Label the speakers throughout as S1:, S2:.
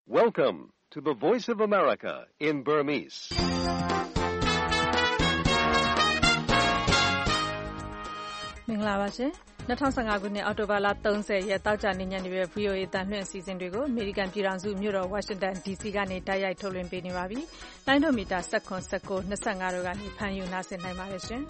S1: Welcome to the Voice of America in Burmese.
S2: ။မင်္ဂလာပါရှင်။2015ခုနှစ်အောက်တိုဘာလ30ရက်တောက်ကြနေ့ညနေပဲ VOA တန်လွှင့်အစီအစဉ်တွေကိုအမေရိကန်ပြည်ထောင်စုမြို့တော်ဝါရှင်တန် DC ကနေတိုက်ရိုက်ထုတ်လွှင့်ပေးနေပါပြီ။လိုင်းဒိုမီတာ19 19 25တို့ကနေဖမ်းယူနားဆင်နိုင်ပါတယ်ရှင်။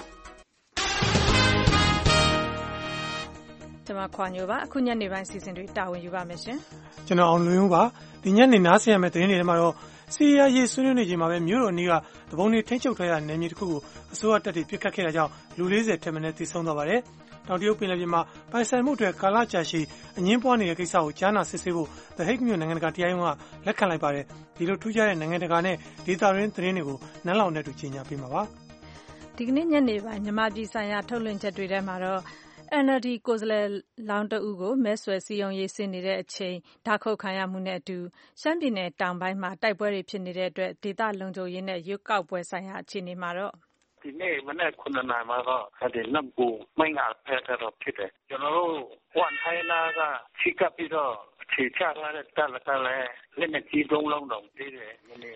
S2: ကျွန်မခွာညိုပါအခုညနေပိုင်းအစီအစဉ်တွေတာဝန်ယူပါမယ်ရှင်
S3: ။ကျွန်တော်အောင်လွင်ဦးပါဒီညနေနားဆင်ရမယ့်သတင်းတွေထဲမှာတော့စီးရီးယားရေးဆွေးနွေးနေချိန်မှာပဲမြို့တော်အနီးကတပုံတွေထိန်းချုပ်ထားတဲ့နယ်မြေတစ်ခုကိုအစိုးရတပ်တွေပစ်ခတ်ခဲ့တာကြောင့်လူ40ထက်မနည်းသေဆုံးသွားပါတယ်။တောင်တရုတ်ပင်လယ်ပြင်မှာပိုင်ဆိုင်မှုတွေကာလကြာရှည်အငင်းပွားနေတဲ့ကိစ္စကိုကြားနာစစ်ဆေးဖို့ The Hague မြို့နိုင်ငံတကာတရားရုံးကလက်ခံလိုက်ပါတယ်။ဒီလိုထူးခြားတဲ့နိုင်ငံတကာနဲ့ဒေသတွင်းသတင်းတွေကိုနန်းလောင်နဲ့တူကြီးညာပေးမှာပါ
S2: ။ဒီကနေ့ညနေပိုင်းမြန်မာပြည်ဆိုင်ရာထုတ်လွှင့်ချက်တွေထဲမှာတော့NLD ကိုယ်စားလှယ်လောင်းတဦးကိုမဲဆွယ်စည်းရုံးရေးဆင်းနေတဲ့အချိန်ဓာတ်ခုတ်ခံရမှုနဲ့အတူရှမ်းပြည်နယ်တောင်ပိုင်းမှာတိုက်ပွဲတွေဖြစ်နေတဲ့အတွက်ဒေသလုံခြုံရေးနဲ့ရွေးကောက်ပွဲဆိုင်ရာအခြေအနေမှာတော့
S4: ဒီနေ့မနေ့9နာရီမှာတော့ဒီနမ်ပူမိုင်းငါဖက်တော့ဖြစ်တယ်ကျွန်တော်တို့ဝန်ထိုင်းနာကချိကပ်ပြီးတော့ခြေချထားတဲ့တက်လည်းလက်နဲ့ကြီးသုံးလုံးတော့ပြီးတယ်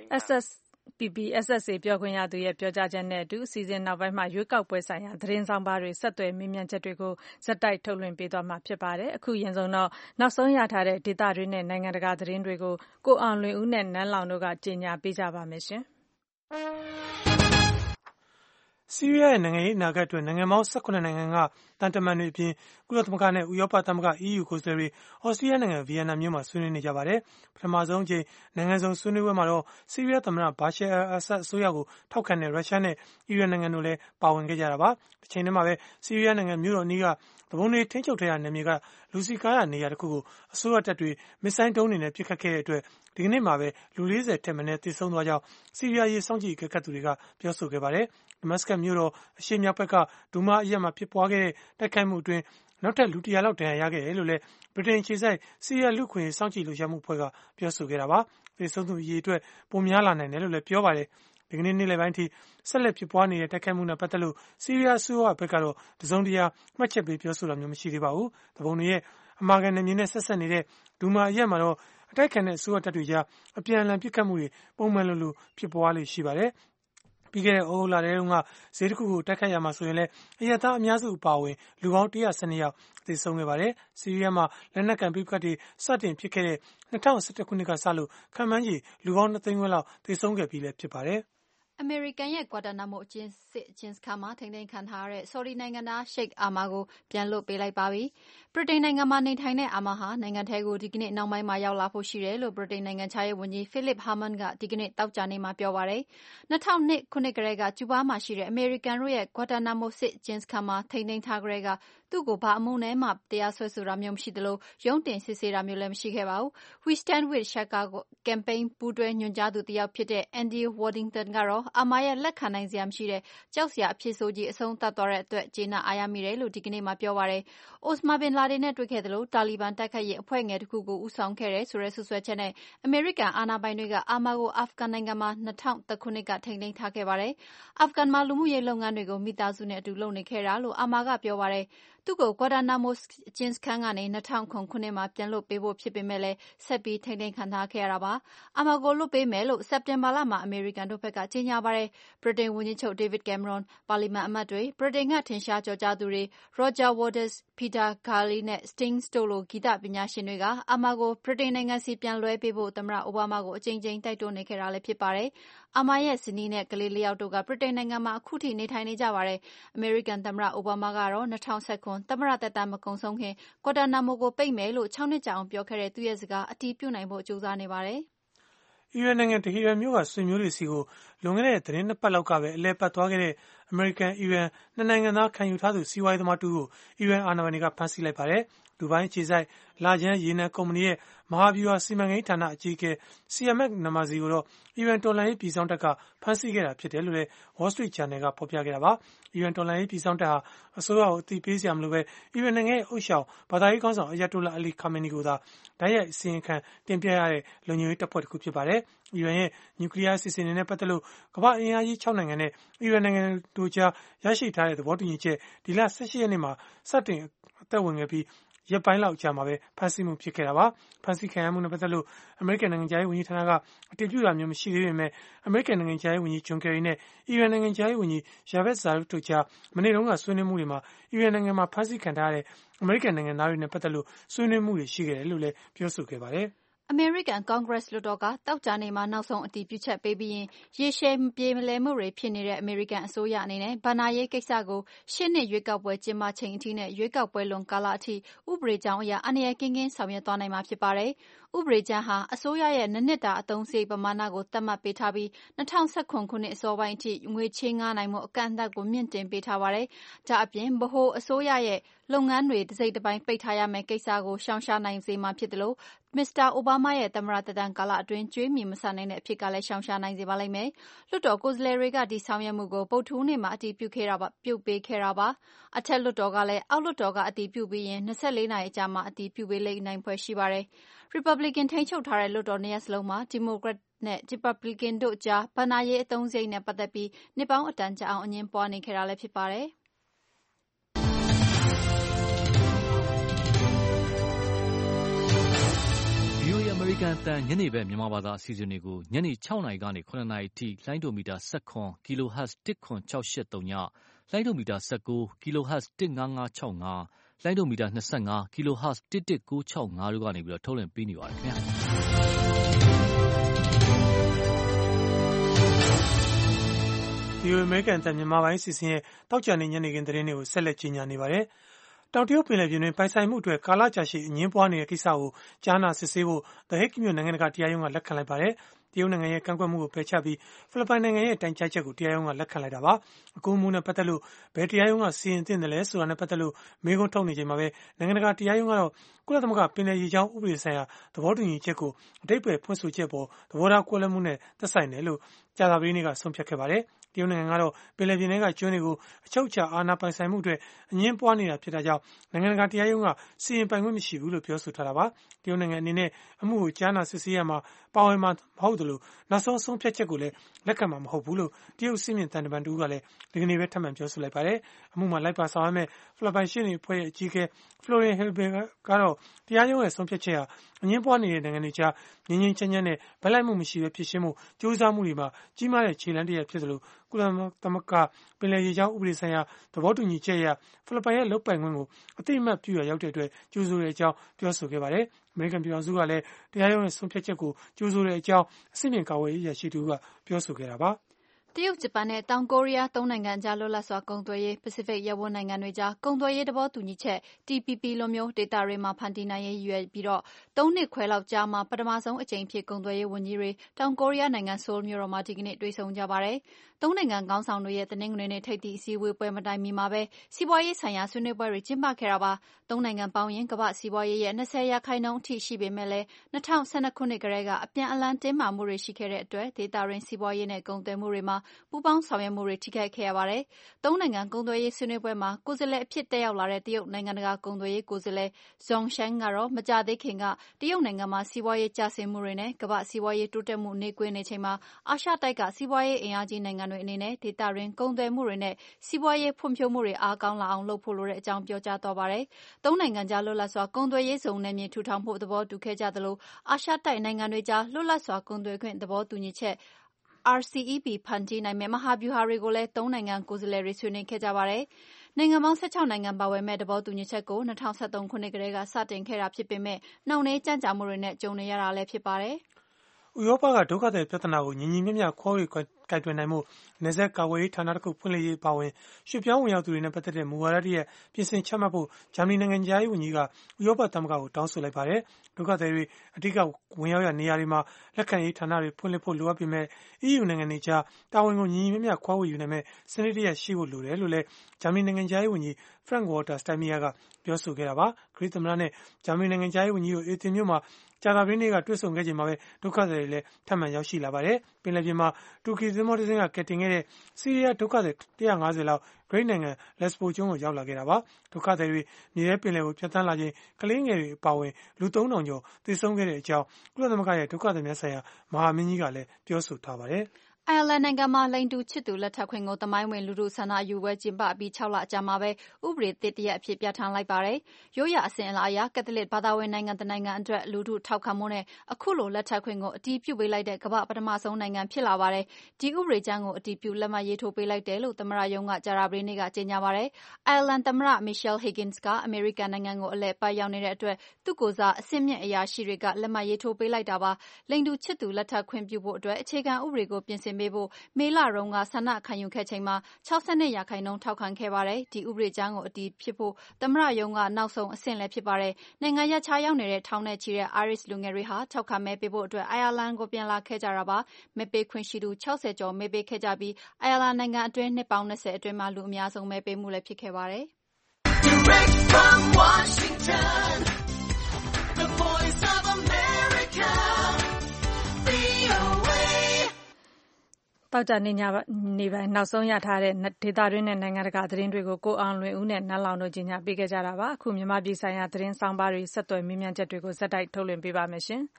S2: SSA ပြောခွင့်ရသူရဲ့ပြောကြားချက်နဲ့အတူအစီအစဉ်နောက်ပိုင်းမှာရွေးကောက်ပွဲဆိုင်ရာသတင်းဆောင်ပါတွေဆက်သွယ်မေးမြန်းချက်တွေကိုဇက်တိုက်ထုတ်လွှင့်ပေးသွားမှာဖြစ်ပါတယ်။အခုရင်ဆုံးတော့နောက်ဆုံးရထားတဲ့ဒေသတွင်းနဲ့နိုင်ငံတကာသတင်းတွေကိုကိုအောင်လွင်ဦးနဲ့နန်းလောင်တို့ကကြေညာပေးကြပါမယ်ရှင်။
S3: ဆီးရီးယားရဲ့နိုင်ငံရေးအနာဂတ်အတွက်နိုင်ငံပေါင်း18နိုင်ငံကတန်တမန်တွေအပြင်ကုလသမဂ္ဂနဲ့ဥရောပသမဂ္ဂ EU ကိုယ်စားလှယ်တွေဩစတြီးယားနိုင်ငံဗီယက်နမ်မြို့မှာဆွေးနွေးနေကြပါတယ်။ပထမဆုံးအကြိမ်နိုင်ငံစုံဆွေးနွေးပွဲမှာတော့ဆီးရီးယားသမ္မတဘာရှာအယ်ဆတ်အစိုးရကိုထောက်ခံတဲ့ရုရှားနဲ့အီရန်နိုင်ငံတို့လည်းပါဝင်ခဲ့ကြတာပါ။တစ်ချိန်တည်းမှာပဲဆီးရီးယားနိုင်ငံမြို့တော်အနီးကတပုံတွေထိန်းချုပ်ထားတဲ့နယ်မြေကလူစီကားရနေရာတစ်ခုကိုအစိုးရတပ်တွေမစ်ဆိုင်းဒုံးတွေနဲ့ပစ်ခတ်ခဲ့တဲ့အတွက်ဒီကနေ့မှာပဲလူ40ထက်မနည်းသေဆုံးသွားကြောင်းဆီးရီးယားရေးစောင့်ကြည့်အကဲခတ်သူတွေကပြောဆိုခဲ့ပါတယ်။ဒမတ်စကတ်မြို့တော်အရှေ့မြောက်ဘက်ကဒူမာအရပ်မှာဖြစ်ပွားခဲ့တဲ့တိုက်ခိုက်မှုအတွင်းနောက်ထပ်လူ100လောက်ဒဏ်ရာရခဲ့တယ်လို့လည်းဗြိတိန်အခြေစိုက်ဆီးရီးယားလူ့အခွင့်အရေးစောင့်ကြည့်လှုပ်ရှားမှုအဖွဲ့ကပြောဆိုခဲ့တာပါ။သေဆုံးသူအရေအတွက်ပိုများလာနိုင်တယ်လို့လည်းပြောပါတယ်။ဒီကနေ့နေ့လယ်ပိုင်းထိဆက်လက်ဖြစ်ပွားနေတဲ့တိုက်ခိုက်မှုနဲ့ပတ်သက်လို့ဆီးရီးယားအစိုးရဘက်ကတော့တစုံတရာမှတ်ချက်ပေးပြောဆိုတာမျိုးမရှိသေးပါဘူး။တပုံတွေရဲ့အမာခံနယ်မြေနဲ့ဆက်ဆက်နေတဲ့ဒူမာအရပ်မှာတော့အတိုက်ခံတဲ့အစိုးရတပ်တွေကြားအပြန်အလှန်ပစ်ခတ်မှုတွေပုံမှန်လိုဖြစ်ပွားလေ့ရှိပါတယ်။ပြီးခဲ့တဲ့ဩဂုတ်လထဲတုန်းကဈေးတစ်ခုကိုတိုက်ခိုက်ရမှာဆိုရင်လည်းအရပ်သားအများစုအပါအဝင်လူပေါင်း112ယောက်သေဆုံးခဲ့ပါတယ်။ဆီးရီးယားမှာလက်နက်ကန်ပစ်ခတ်တွေစတင်ဖြစ်ခဲ့တဲ့2011ခုနှစ်ကစလို့ခန့်မှန်းခြေလူပေါင်း2သိန်းခွဲလောက်သေဆုံးခဲ့ပြီးလည်းဖြစ်ပါတယ်။
S5: အမေရိကန်ရဲ့ကွာတာနာမိုအကျဉ်းစခန်းမှာထိန်းသိမ်းခံထားရတဲ့ဆော်ဒီနိုင်ငံသားရှိတ်အာမာကိုပြန်လွှတ်ပေးလိုက်ပါပြီ။ဗြိတိန်နိုင်ငံမှာနေထိုင်တဲ့အာမာဟာနိုင်ငံထဲကိုဒီကနေ့နောက်ပိုင်းမှာရောက်လာဖို့ရှိတယ်လို့ဗြိတိန်နိုင်ငံခြားရေးဝန်ကြီးဖိလစ်ဟာမန်းကဒီကနေ့သောကြာနေ့မှာပြောပါတယ်။2002ခုနှစ်ကတည်းကကျူးဘားမှာရှိတဲ့အမေရိကန်တို့ရဲ့ကွာတာနာမိုစစ်အကျဉ်းစခန်းမှာထိန်းသိမ်းထားကြတဲ့ကသူ့ကိုဘာအမှုနဲ့မှတရားစွဲဆိုတာမျိုးမရှိသလိုရုံးတင်စစ်ဆေးတာမျိုးလည်းမရှိခဲ့ပါဘူး။ We Stand with Chicago campaign ပူးတွဲညွှန်ကြားသူတစ်ယောက်ဖြစ်တဲ့ Andy Waddington ကတော့အာမာရဲ့လက်ခံနိုင်စရာမရှိတဲ့ကြောက်စရာအဖြစ်ဆိုးကြီးအဆုံးသတ်သွားတဲ့အတွက်ကျေနပ်အားရမိတယ်လို့ဒီကနေ့မှပြောပါတယ်။ အိုစမာဘင်လာဒင်နဲ့တွေ့ခဲ့သလိုတာလီဘန်တိုက်ခိုက်ရေးအဖွဲ့ငယ်တစ်ခုကိုဦးဆောင်ခဲ့တယ်ဆိုတဲ့စွပ်စွဲချက်နဲ့အမေရိကန်အာဏာပိုင်တွေကအာမာကိုအာဖဂန်နိုင်ငံမှာ2010ခုနှစ်ကထိန်းသိမ်းထားခဲ့ပါတယ်။အာဖဂန်မှာလူမှုရေးလုပ်ငန်းတွေကိုမိသားစုနဲ့အတူလုပ်နေခဲ့တာလို့အာမာကပြောပါတယ်။သူ့ကိုကွာတာနာမိုအကျဉ်းစခန်းကနေ2009ခုနှစ်မှာပြန်လွှတ်ပေးဖို့ဖြစ်ပေမဲ့လည်းဆက်ပြီးထိန်းသိမ်းခံထားခဲ့ရတာပါ။အာမာကိုလွှတ်ပေးမယ်လို့စက်တင်ဘာလမှာအမေရိကန်တို့ဘက်ကကြေညာပါတယ်။ဗြိတိန်ဝန်ကြီးချုပ် David Cameron ပါလီမန်အမတ်တွေဗြိတိန်ကထင်ရှားကျော်ကြားသူတွေ Roger Waters, Peter Crowley နဲ့ Sting တို့လိုဂီတပညာရှင်တွေကအာမာကိုဗြိတိန်နိုင်ငံစီပြန်လွှဲပေးဖို့သမ္မတအိုဘားမားကိုအကြိမ်ကြိမ်တိုက်တွန်းနေခဲ့တာလည်းဖြစ်ပါတယ်။အာမာရဲ့ဇနီးနဲ့ကလေး4ယောက်တို့ကဗြိတိန်နိုင်ငံမှာအခုထိနေထိုင်နေကြပါတယ်။အမေရိကန်သမ္မတအိုဘားမားကတော့2019သမ္မတသက်တမ်းမကုန်ဆုံးခင်ကွာတာနာမိုကိုပိတ်မယ်လို့6နှစ်ကြာအောင်ပြောခဲ့တဲ့သူ့ရဲ့စကားအတည်ပြုနိုင်ဖို့ကြိုးစားနေပါတယ်
S3: ။အီရန်နိုင်ငံတဟီရန်မြို့ကဆွေမျိုးတွေစီကိုလွန်ခဲ့တဲ့သတင်း2ပတ်လောက်ကပဲအလဲပတ်သွားခဲ့တဲ့အမေရိကန်အီရန်နှစ်နိုင်ငံသားခံယူထားသူစီးပွားရေးသမားတူကိုအီရန်အာဏာပိုင်တွေကဖမ်းဆီးလိုက်ပါတယ်။ဒူဘိုင်းအခြေစိုက်လာချမ်းရေနံကုမ္ပဏီရဲ့မဟာဗျူဟာစီမံကိန်းဌာနအကြီးအကဲ Siamak Namazi ကိုတော့အီရန်တော်လှန်ရေးပြည်စောင့်တပ်ကဖမ်းဆီးခဲ့တာဖြစ်တယ်လို့လည်း Wall Street Journal ကဖော်ပြခဲ့တာပါ။အီရန်တော်လှန်ရေးပြည်စောင့်တပ်ဟာအစိုးရကိုအသိပေးစရာမလိုပဲအီရန်နိုင်ငံရဲ့အုပ်ဆောင်ဘာသာရေးခေါင်းဆောင်Ayatollah Ali Khamenei ကိုသာတိုက်ရိုက်အစီရင်ခံတင်ပြရတဲ့လုံခြုံရေးတပ်ဖွဲ့တစ်ခုဖြစ်ပါတယ်။အီရန်ရဲ့နျူကလ িয়ার အစီအစဉ်တွေနဲ့ပတ်သက်လို့ကမ္ဘာအင်အားကြီး6နိုင်ငံနဲ့အီရန်နိုင်ငံတို့ကြားရရှိထားတဲ့သဘောတူညီချက်ဒီလ18ရက်နေ့မှာစတင်အသက်ဝင်ခဲ့ပြီးရက်ပိုင်းလောက်ကြာမှာပဲဖမ်းဆီးမှုဖြစ်ခဲ့တာပါ။ဖမ်းဆီးခံရမှုနဲ့ပတ်သက်လို့အမေရိကန်နိုင်ငံခြားရေးဝန်ကြီးဌာနကအတည်ပြုတာမျိုးမရှိသေးပေမဲ့အမေရိကန်နိုင်ငံခြားရေးဝန်ကြီးဂျွန်ကယ်ရီနဲ့အီရန်နိုင်ငံခြားရေးဝန်ကြီးယာဗက်ဇာရုတို့ကြားမနေ့တုန်းကဆွေးနွေးမှုတွေမှာအီရန်နိုင်ငံမှာဖမ်းဆီးခံထားရတဲ့အမေရိကန်နိုင်ငံသားတွေနဲ့ပတ်သက်လို့ဆွေးနွေးမှုတွေရှိခဲ့တယ်လို့လည်းပြောဆိုခဲ့ပါတယ်။
S5: အမေရိကန်ကွန်ဂရက်လွှတ်တော်ကသောကြာနေ့မှာနောက်ဆုံးအတည်ပြုချက်ပေးပြီးရင်ရေရှည်ပြေလည်မှုတွေဖြစ်နေတဲ့အမေရိကန်အစိုးရအနေနဲ့ဘဏ္ဍာရေးကိစ္စကိုရှေ့နှစ်ရွေးကောက်ပွဲကျင်းပချိန်အထိနဲ့ရွေးကောက်ပွဲလွန်ကာလအထိဥပဒေကြောင်းအရအန္တရာယ်ကင်းဆောင်ရွက်သွားနိုင်မှာဖြစ်ပါတယ်။ဥပဒေကြမ်းဟာအစိုးရရဲ့2 နှစ်တာအသုံးစရိတ်ပမာဏကိုသတ်မှတ်ပေးထားပြီး2017ခုနှစ်အစောပိုင်းအထိငွေချေးငှားနိုင်မှုအကန့်အသတ်ကိုမြှင့်တင်ပေးထားပါတယ်။ဒါအပြင်ဗဟိုအစိုးရရဲ့လုပ်ငန်းတွေတစိတ်တပိုင်းပိတ်ထားရမယ့်ကိစ္စကိုရှောင်ရှားနိုင်စေမှာဖြစ်သလိုမစ္စတာအိုဘားမားရဲ့သမ္မတသက်တမ်းကာလအတွင်းကြွေးမြီမစနိုင်တဲ့အဖြစ်ကလည်းရှောင်ရှားနိုင်စေပါလိမ့်မယ်။လွှတ်တော်ကိုယ်စားလှယ်တွေကဒီဆောင်ရွက်မှုကိုဗုဒ္ဓဟူးနေ့မှာအတည်ပြုပေးခဲ့တာပါ။အထက်လွှတ်တော်ကလည်းအောက်လွှတ်တော်ကအတည်ပြုပြီးရင်24နာရီအကြာမှာအတည်ပြုပေးလိမ့်နိုင်ဖွယ်ရှိပါတယ်။ ရီပတ်ဘလစ်ကန်ထိန်းချုပ်ထားတဲ့လွှတ်တော်2ရပ်စလုံးမှာဒီမိုကရက်နဲ့ရီပတ်ဘလစ်ကန်တို့အကြားဘဏ္ဍာရေးအသုံးစရိတ်နဲ့ပတ်သက်ပြီးနှစ်ပေါင်းအတန်ကြာအောင်အငြင်းပွားနေခဲ့တာလည်းဖြစ်ပါတယ်။
S6: VOA အမေရိကန်အသံညနေဘက်မြန်မာဘာသာအစီအစဉ်တွေကိုညနေ6နာရီကနေ9နာရီအထိလိုင်းဒိုမီတာ17 kHz 10683ညလိုင်းဒိုမီတာ19 kHz 15565လိုင်းဒိုမီတာ25 kHz 11965တို့ကနေထုတ်လွှင့်ပေးနေပါတယ်ခင်ဗျာ
S3: ဒီအမေရိကန်အသံမြန်မာပိုင်းအစီအစဉ်ရဲ့တောက်ကြနေညနေခင်းသတင်းတွေကိုဆက်လက်ကြီးညာနေပါတယ်။တောင်တရုတ်ပင်လယ်ပြင်တွင်ပိုင်ဆိုင်မှုအတွက်ကာလကြာရှည်အငင်းပွားနေတဲ့ကိစ္စကိုကြားနာစစ်ဆေးဖို့ The Hague မြို့နိုင်ငံတကာတရားရုံးကလက်ခံလိုက်ပါတယ်။တရုတ်နိုင်ငံရဲ့ကန့်ကွက်မှုကိုပယ်ချပြီးဖိလစ်ပိုင်နိုင်ငံရဲ့တိုင်ကြားချက်ကိုတရားရုံးကလက်ခံလိုက်တာပါ။အကူအမှုနဲ့ပတ်သက်လို့ဘယ်တရားရုံးကစီရင်သင့်တယ်လဲဆိုတာနဲ့ပတ်သက်လို့မေးခွန်းထုတ်နေချိန်မှာပဲနိုင်ငံတကာတရားရုံးကတော့ကုလသမဂ္ဂပင်လယ်ရေကြောင်းဥပဒေဆိုင်ရာသဘောတူညီချက်ကိုအဓိပ္ပာယ်ဖွင့်ဆိုချက်ပေါ်သဘောထားကွဲလွဲမှုနဲ့သက်ဆိုင်တယ်လို့ကြာသပတေးနေ့ကဆုံးဖြတ်ခဲ့ပါတယ်။တရုတ်နိုင်ငံကတော့ပင်လယ်ပြင်ထဲကကျွန်းတွေကိုအချုပ်အခြာအာဏာပိုင်ဆိုင်မှုအတွက်အငြင်းပွားနေတာဖြစ်တာကြောင့်နိုင်ငံတကာတရားရုံးကစီရင်ပိုင်ခွင့်မရှိဘူးလို့ပြောဆိုထားတာပါ။တရုတ်နိုင်ငံအနေနဲ့အမှုကိုကြားနာစစ်ဆေးရမှာပါဝင်မှာမဟုတ်သလိုနောက်ဆုံးဆုံးဖြတ်ချက်ကိုလည်းလက်ခံမှာမဟုတ်ဘူးလို့တရုတ်စစ်မြင့်တန်တမန်တူကလည်းဒီကနေ့ပဲထပ်မံပြောဆိုလိုက်ပါတယ်။အမှုမှာလိုက်ပါဆောင်ရမယ့်ဖိလစ်ပိုင်ရှေ့နေအဖွဲ့ရဲ့အကြီးအကဲ Florin Hilben ကတော့တရားရုံးရဲ့ဆုံးဖြတ်ချက်ဟာအငြင်းပွားနေတဲ့နိုင်ငံတွေကြားငြိမ်းငြိမ်းချမ်းချမ်းနဲ့ဘက်လိုက်မှုမရှိဘဲဖြစ်ရှင်းမှုကြိုးစားမှုတွေမှာကြီးမားတဲ့ခြေလှမ်းတစ်ရပ်ဖြစ်သလိုကုလသမဂ္ဂပင်လယ်ရေကြောင်းဥပဒေဆိုင်ရာသဘောတူညီချက်အရဖိလစ်ပိုင်ရဲ့လုပ်ပိုင်ခွင့်ကိုအသိအမှတ်ပြုရရောက်တဲ့အတွက်ကြိုးဆိုတဲ့အကြောင်းပြောဆိုခဲ့ပါတယ်။အမေရိကန်ပြည်ထောင်စုကလည်းတရားရုံးရဲ့ဆုံးဖြတ်ချက်ကိုကြိုးဆိုတဲ့အကြောင်းအဆင့်မြင့်ကာကွယ်ရေးအရာရှိတူကပြောဆိုခဲ့တာပါ။
S5: တရုတ်ဂျပန်နဲ့တောင်ကိုရီးယား3နိုင်ငံကြားလွတ်လပ်စွာကုန်သွယ်ရေးပစိဖိတ်ရပ်ဝန်းနိုင်ငံတွေကြားကုန်သွယ်ရေးသဘောတူညီချက် TPP လိုမျိုးဒေသတွေမှာဖန်တီးနိုင်ရေးရည်ရွယ်ပြီး3နှစ်ခွဲလောက်ကြာမှာပထမဆုံးအကြိမ်ဖြစ်ကုန်သွယ်ရေးဝန်ကြီးတွေတောင်ကိုရီးယားနိုင်ငံဆိုးလ်မြို့တော်မှာဒီကနေ့တွေ့ဆုံကြပါတယ်။3နိုင်ငံခေါင်းဆောင်တွေရဲ့တနင်္ဂနွေနေ့ထိပ်သီးအစည်းအဝေးပွဲမတိုင်မီမှာပဲစီးပွားရေးဆိုင်ရာဆွေးနွေးပွဲတွေကျင်းပခဲ့တာပါ။3နိုင်ငံပေါင်းရင်ကမ္ဘာ့စီးပွားရေးရဲ့20%အထိရှိပေမဲ့လည်း2012ခုနှစ်ကတည်းကအပြန်အလှန်တင်းမာမှုတွေရှိခဲ့တဲ့အတွက်ဒေသတွင်းစီးပွားရေးနဲ့ကုန်သွယ်မှုတွေမှာပူးပေါင်းဆောင်ရွက်မှုတွေထိခိုက်ခဲ့ရပါတယ်။3နိုင်ငံကုန်သွယ်ရေးဆွေးနွေးပွဲမှာကိုယ်စားလှယ်အဖြစ်တက်ရောက်လာတဲ့တရုတ်နိုင်ငံတကာကုန်သွယ်ရေးကိုယ်စားလှယ် Zhongshan ကတော့မကြာသေးခင်ကတရုတ်နိုင်ငံမှာစီးပွားရေးကျဆင်းမှုတွေနဲ့ကမ္ဘာ့စီးပွားရေးတိုးတက်မှုနှေးကွေးနေချိန်မှာအာရှတိုက်ကစီးပွားရေးအင်အားကြီးနိုင်ငံတွေအနေနဲ့ဒေသတွင်းကုန်သွယ်မှုတွေနဲ့စီးပွားရေးဖွံ့ဖြိုးမှုတွေအားကောင်းလာအောင်လုပ်ဖို့လိုတဲ့အကြောင်းပြောကြားသွားပါတယ်။3နိုင်ငံကြားလွတ်လပ်စွာကုန်သွယ်ရေးဇုံနယ်မြေထူထောင်ဖို့သဘောတူခဲ့ကြသလိုအာရှတိုက်နိုင်ငံတွေကြားလွတ်လပ်စွာကုန်သွယ်ခွင့်သဘောတူညီချက်RCEP ဖန်တီးနိုင်မယ့်မဟာဗျူဟာတွေကိုလည်း3နိုင်ငံကိုယ်စားလှယ်တွေဆွေးနွေးခဲ့ကြပါတယ်။နိုင်ငံပေါင်း16နိုင်ငံပါဝင်မဲ့သဘောတူညီချက်ကို2013ခုနှစ်ကတည်းကစတင်ခဲ့တာဖြစ်ပေမဲ့နှောင့်နှေးကြန့်ကြာမှုတွေနဲ့ကြုံနေရတာလည်းဖြစ်ပါတယ်။
S3: ဥရောပကဒုက္ခသည်ပြဿနာကိုညီညီမျှမျှခွဲဝေကိုင်တွယ်နိုင်မှုနယ်စပ်ကာကွယ်ရေးဌာနတစ်ခုဖွင့်လှစ်ရေးပါဝင်ရွှေ့ပြောင်းဝင်ရောက်သူတွေနဲ့ပတ်သက်တဲ့မူဝါဒတရက်ပြင်ဆင်ချမှတ်ဖို့ဂျာမနီနိုင်ငံသားရေးဝန်ကြီးကဥရောပသမဂ္ဂကိုတောင်းဆိုလိုက်ပါတယ်။ဒုက္ခသည်တွေအဓိကဝင်ရောက်ရနေရာတွေမှာလက်ခံရေးဌာနတွေဖွင့်လှစ်ဖို့လိုအပ်ပေမဲ့ EU နိုင်ငံတွေကြားတာဝန်ကိုညီညီမျှမျှခွဲဝေယူနိုင်မဲ့စနစ်တရက်ရှိဖို့လိုတယ်လို့လည်းဂျာမနီနိုင်ငံသားရေးဝန်ကြီး Frank Walter Steinmeier ကပြောဆိုခဲ့တာပါ။ဂရိသမ္မတနဲ့ဂျာမနီနိုင်ငံသားရေးဝန်ကြီးတို့အေသင်မြို့မှာကြာသပတေးနေ့ကတွေ့ဆုံခဲ့ချိန်မှာပဲဒုက္ခသည်တွေလည်းထပ်မံရောက်ရှိလာပါတယ်။ပင်လယ်ပြင်မှာတူရကီသင်္ဘောတစ်စင်းကကယ်တင်ခဲ့တဲ့ဆီးရီးယားဒုက္ခသည်150လောက်ဂရိနိုင်ငံလက်စပိုကျွန်းကိုရောက်လာခဲ့တာပါ။ဒုက္ခသည်တွေမြေထဲပင်လယ်ကိုဖြတ်သန်းလာချိန်ကလေးငယ်တွေအပါအဝင်လူ3000ကျော်သေဆုံးခဲ့တဲ့အကြောင်းကုလသမဂ္ဂရဲ့ဒုက္ခသည်များဆိုင်ရာမဟာမင်းကြီးကလည်းပြောဆိုထားပါတယ်။
S5: အိုင်ယာလန်နိုင်ငံမှာလိင်တူချစ်သူလက်ထပ်ခွင့်ကိုသမိုင်းဝင်လူထုဆန္ဒယူပွဲကျင်းပပြီး6 လအကြာမှာပဲဥပဒေသစ်တစ်ရပ်အဖြစ်ပြဌာန်းလိုက်ပါတယ်။ရိုးရာအစဉ်အလာအရကက်သလစ်ဘာသာဝင်နိုင်ငံတစ်နိုင်ငံအတွက်လူထုထောက်ခံမှုနဲ့အခုလိုလက်ထပ်ခွင့်ကိုအတည်ပြုပေးလိုက်တဲ့ကမ္ဘာပထမဆုံးနိုင်ငံဖြစ်လာပါတယ်။ဒီဥပဒေကြမ်းကိုအတည်ပြုလက်မှတ်ရေးထိုးပေးလိုက်တယ်လို့သမ္မတရုံးကကြာသပတေးနေ့ကကြေညာပါတယ်။အိုင်ယာလန်သမ္မတ Michelle Higgins ကအမေရိကန်နိုင်ငံကိုအလည်အပတ်ရောက်နေတဲ့အတွက်သူ့ကိုယ်စားအဆင့်မြင့်အရာရှိတွေကလက်မှတ်ရေးထိုးပေးလိုက်တာပါ။လိင်တူချစ်သူလက်ထပ်ခွင့်ပြုဖို့အတွက်အခြေခံဥပဒေကိုပြင်ဆင်ပေးဖို့မေလတုန်းကဆန္ဒခံယူခဲ့ချိန်မှာ62%ထောက်ခံခဲ့ပါတယ်။ဒီဥပဒေကြမ်းကိုအတည်ဖြစ်ဖို့သမ္မတရုံးကနောက်ဆုံးအဆင့်လည်းဖြစ်ပါတယ်။နိုင်ငံရပ်ခြားရောက်နေတဲ့ထောင်နဲ့ချီတဲ့ Irish လူငယ်တွေဟာထောက်ခံမဲပေးဖို့အတွက်အိုင်ယာလန်ကိုပြန်လာခဲ့ကြတာပါ။မဲပေးခွင့်ရှိသူ60ကျော်မဲပေးခဲ့ကြပြီးအိုင်ယာလန်နိုင်ငံအတွင်းနှစ်ပေါင်း20အတွင်းမှာလူအများဆုံးမဲပေးမှုလည်းဖြစ်ခဲ့ပါတယ်။ Direct from Washington, the Voice of America, VOA
S2: တောက်ကြနေပိုင်းနောက်ဆုံးရထားတဲ့ဒေသတွင်းနဲ့နိုင်ငံတကာသတင်းတွေကိုကိုအောင်လွင်ဦးနဲ့နန်းလောင်တို့ကြီးညာပေးခဲ့ကြတာပါအခုမြန်မာပြည်ဆိုင်ရာသတင်းဆောင်ပါတွေဆက်သွယ်မေးမြန်းချက်တွေကိုဇက်တိုက်ထုတ်လွှင့်ပေးပါမယ်ရှင်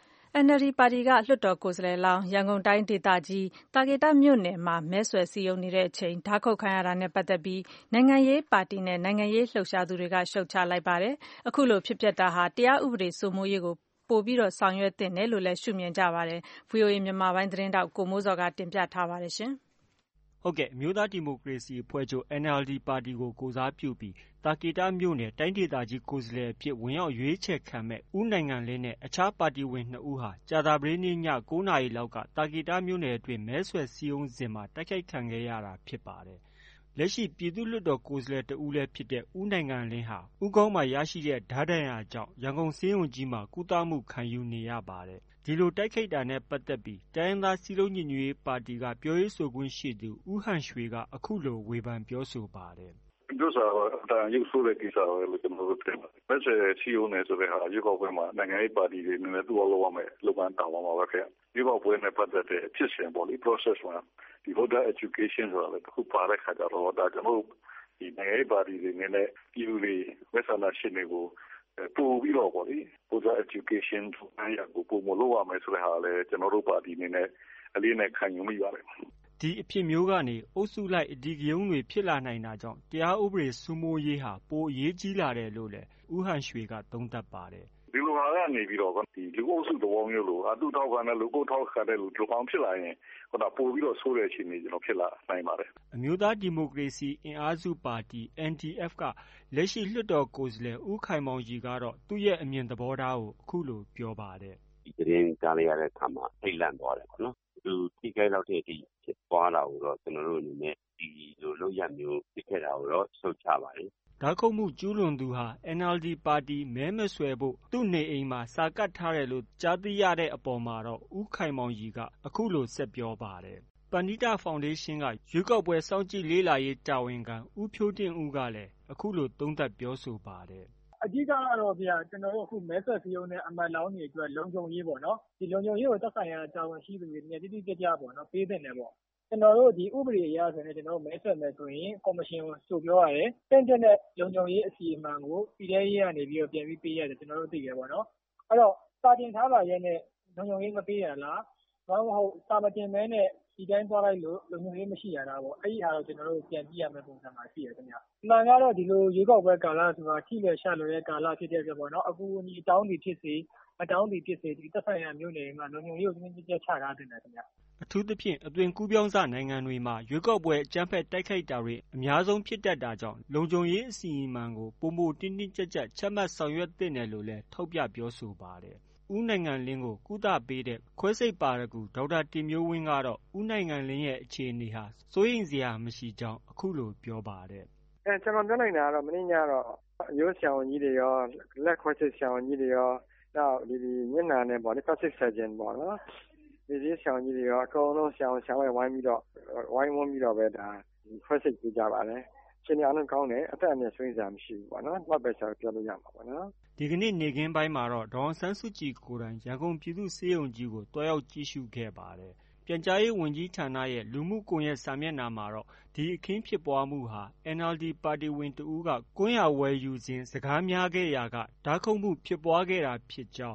S2: NLD ပါတီကလွှတ်တော်ကိုယ်စားလှယ်လောင်းရန်ကုန်တိုင်းဒေသကြီးတာကေတမြို့နယ်မှာမဲဆွယ်စည်းရုံးနေတဲ့အချိန်ဓာတ်ခုတ်ခံရတာနဲ့ပတ်သက်ပြီးနိုင်ငံရေးပါတီနဲ့နိုင်ငံရေးလှုပ်ရှားသူတွေကရှုတ်ချလိုက်ပါတယ်အခုလိုဖြစ်ပျက်တာဟာတရားဥပဒေစိုးမိုးရေးကိုပိုပြီးဆောင်ရွက်သင့်တယ်လို့လည်းရှုမြင်ကြပါတယ်။ VOA မြန်မာပိုင်းသတင်းတောက်ကိုမိုးစော်ကတင်ပြထားပါတယ်ရှင်
S7: ။ဟုတ်ကဲ့အမျိုးသားဒီမိုကရေစီအဖွဲ့ချုပ် NLD ပါတီကိုကိုယ်စားပြုပြီးတာကေတမြို့နယ်တိုင်းဒေသကြီးကိုယ်စားလှယ်အဖြစ်ဝင်ရောက်ရွေးချယ်ခံမဲ့ဦးနိုင်ငံလင်းနဲ့အခြားပါတီဝင်2ဦးဟာကြာသပတေးနေ့ည9 နာရီလောက်ကတာကေတမြို့နယ်အတွင်းမဲဆွယ်စည်းရုံးစဉ်မှာတိုက်ခိုက်ခံခဲ့ရတာဖြစ်ပါတယ်။လက်ရှိပြည်သူ့လွှတ်တော်ကိုယ်စားလှယ်တဦးလည်းဖြစ်တဲ့ဦးနိုင်ငံလင်းဟာဦးခေါင်းမှာရရှိတဲ့ဓားဒဏ်ရာကြောင့်ရန်ကုန်ဆေးရုံကြီးမှာကုသမှုခံယူနေရပါတယ်။ဒီလိုတိုက်ခိုက်တာနဲ့ပတ်သက်ပြီးတိုင်းရင်းသားစည်းလုံးညီညွတ်ရေးပါတီကပြောရေးဆိုခွင့်ရှိသူဦးဟန်ရွှေကအခုလိုဝေဖန်ပြောဆိုပါတယ်
S8: ။ပြောစားတော့အတန်ရုပ်ဆိုးတဲ့ကိစ္စပဲလို့ကျွန်တော်တို့ထင်ပါတယ်။မဲဆွယ်စည်းရုံးနေဆိုတဲ့ဟာရွေးကောက်ပွဲမှာနိုင်ငံရေးပါတီတွေနဲ့တူအောင်လုပ်ရမယ်လုပ်ငန်းတောင်းပါမှာပဲခင်ဗျ။ရွေးကောက်ပွဲနဲ့ပတ်သက်တဲ့ဖြစ်စဉ်ပေါ့လေ process မှာဒီ voter education ဆိုတာလည်းအခုပါတဲ့ခါကျတော့ဒါကျွန်တော်ဒီနိုင်ငံရေးပါတီတွေနဲ့ပြည်သူတွေမဲဆန္ဒရှင်တွေကိုပို့ပြီးတော့ပေါ့လေ voter education အားရကိုပုံမလို့ရမယ်ဆိုတဲ့ဟာလည်းကျွန်တော်တို့ပါတီနေနဲ့အလေးနဲ့ခံယူမိပါတယ်
S7: ဒီအဖြစ်မျိုးကနေအုပ်စုလိုက်အဓိကရုဏ်းတွေဖြစ်လာနိုင်တာကြောင့်တရားဥပဒေစိုးမိုးရေးဟာပိုအရေးကြီးလာတယ်လို့လည်းဦးဟန်ရွှေကသုံးသပ်ပါတယ်
S8: ဒီလိုဟာကနေပြီးတော့ဒီလူအုပ်စုသဘောမျိုးလို့အတူထောက်ခံတဲ့လူကိုထောက်ခံတဲ့လူဒီကောင်ဖြစ်လာရင်ဟိုတာပို့ပြီးတော့ဆိုးတဲ့အခြေအနေကျွန်တော်ဖြစ်လာနိုင်ပါတယ်
S7: အမျိုးသားဒီမိုကရေစီအင်အားစုပါတီ NDF ကလက်ရှိလွှတ်တော်ကိုယ်စားလှယ်ဦးခိုင်မောင်ကြီးကတော့သူ့ရဲ့အမြင်သဘောထားကိုအခုလိုပြောပါတယ်
S9: ဒီသတင်းကြားလိုက်ရတဲ့အခါမှာထိတ်လန့်သွားတယ်ပေါ့နော်သူထိခိုက်လောက်တဲ့အထိဖြစ်သွားတာကိုတော့ကျွန်တော်တို့အနေနဲ့ဒီလိုလုပ်ရမျိုးဖြစ်ခဲ့တာကိုတော့ရှုတ်ချပါတယ်
S7: ဓာတ်ခုတ်မှုကျူးလွန်သူဟာ NLD ပါတီမဲမဆွယ်ဖို့သူ့နေအိမ်မှာစာကပ်ထားတယ်လို့ကြားသိရတဲ့အပေါ်မှာတော့ဦးခိုင်မောင်ကြီးကအခုလိုဆက်ပြောပါတယ်ပဏိတဖောင်ဒေးရှင်းကရွေးကောက်ပွဲစောင့်ကြည့်လေ့လာရေးတာဝန်ခံဦးဖြိုးတင်ဦးကလည်းအခုလိုသုံးသပ်ပြောဆိုပါတယ်
S10: အဓိကကတော့ဗျာကျွန်တော်တို့အခုမဲဆွယ်စည်းရုံးတဲ့အမတ်လောင်းတွေအတွက်လုံခြုံရေးပေါ့နော်ဒီလုံခြုံရေးကိုသက်ဆိုင်ရာတာဝန်ရှိသူတွေတိတိကျကျပေါ့နော်ပေးသင့်တယ်ပေါ့ကျွန်တော်တို့ဒီဥပဒေအရဆိုရင်ကျွန်တော်တို့မဲဆွယ်မယ်ဆိုရင်ကော်မရှင်ကိုဆိုပြောရတယ်တင့်တဲ့လုံခြုံရေးအစီအမံကိုပြည်ထရေးကနေပြီးတော့ပြန်ပြီးပေးရတယ်ကျွန်တော်တို့သိရပေါ့နော်အဲ့တော့စာတင်ထားပါရဲ့နဲ့လုံခြုံရေးမပေးရလားဘာမှမဟုတ်စာမတင်မဲနဲ့ဒီတိုင်းသွားလိုက်လို့လုံခြုံရေးမရှိရတာပေါ့အဲ့ဒီဟာတော့ကျွန်တော်တို့ပြန်ကြည့်ရမယ့်ပုံစံမှာရှိရခင်ဗျာအမှန်ကတော့ဒီလိုရွေးကောက်ပွဲကာလဆိုတာထိလွယ်ရှလွယ်တဲ့ကာလဖြစ်တဲ့အတွက်ပေါ့နော်အခုဒီအတောင်းဒီဖြစ်စေအတောင်းဒီဖြစ်စေဒီသက်ဆိုင်ရာမျိုးတွေမှာလုံခြုံရေးကိုတင်းကျပ်ချထားတင်တယ်ခင်ဗျာ
S7: အထူးသဖြင့်အသွင်ကူးပြောင်းစနိုင်ငံတွေမှာရွေးကောက်ပွဲအကြမ်းဖက်တိုက်ခိုက်တာတွေအများဆုံးဖြစ်တတ်တာကြောင့်လုံခြုံရေးအစီအမံကိုပုံမတင်းတင်းကြပ်ကြပ်ချမှတ်ဆောင်ရွက်သင့်တယ်လို့လည်းထောက်ပြပြောဆိုပါတယ်ဦးနိုင်ငံလင်းကိုကုသပေးတဲ့ခွဲစိတ်ပါရဂူဒေါက်တာတင်မျိုးဝင်းကတော့ဦးနိုင်ငံလင်းရဲ့အခြေအနေဟာစိုးရိမ်စရာမရှိကြောင်းအခုလိုပြောပါတယ်
S10: ကျွန်တော်ပြောနိုင်တာကတော့မင်းညတော့အယိုးဆရာဝန်ကြီးတွေရောလက်ခွဲစိတ်ဆရာဝန်ကြီးတွေရောနောက်ဒီညနာနဲ့ပေါ့လေ plastic surgeon ပေါ့နော်ဒီဆရာဝန်ကြီးတွေရောအကုန်လုံးဆရာဝန်ဝိုင်းပြီးတော့ဝိုင်းဝန်းပြီးတော့ပဲဒါခွဲစိတ်ပြကြပါတယ်ရှင်ရအောင်ကောင်းတယ်အသက်အမြင့်ဆွေးစားမရှိဘူးပေါ့နော်မှတ်ပဲဆိုပြောလို့ရမှာပေါ့နော်
S7: ဒီကနေ့နေခင်းပိုင်းမှာတော့ဒေါအောင်ဆန်းစုကြည်ကိုယ်တိုင်ရန်ကုန်ပြည်သူ့ဆေးရုံကြီးကိုတွားရောက်ကြည့်ရှုခဲ့ပါတယ်ပြန်ကြားရေးဝန်ကြီးဌာနရဲ့လူမှုကွန်ရက်စာမျက်နှာမှာတော့ဒီအခင်းဖြစ်ပွားမှုဟာ NLD ပါတီဝင်တဦးကကွန်းရဝယ်ယူစဉ်စကားများခဲ့ရာကဓာတ်ခုတ်မှုဖြစ်ပွားခဲ့တာဖြစ်ကြောင်း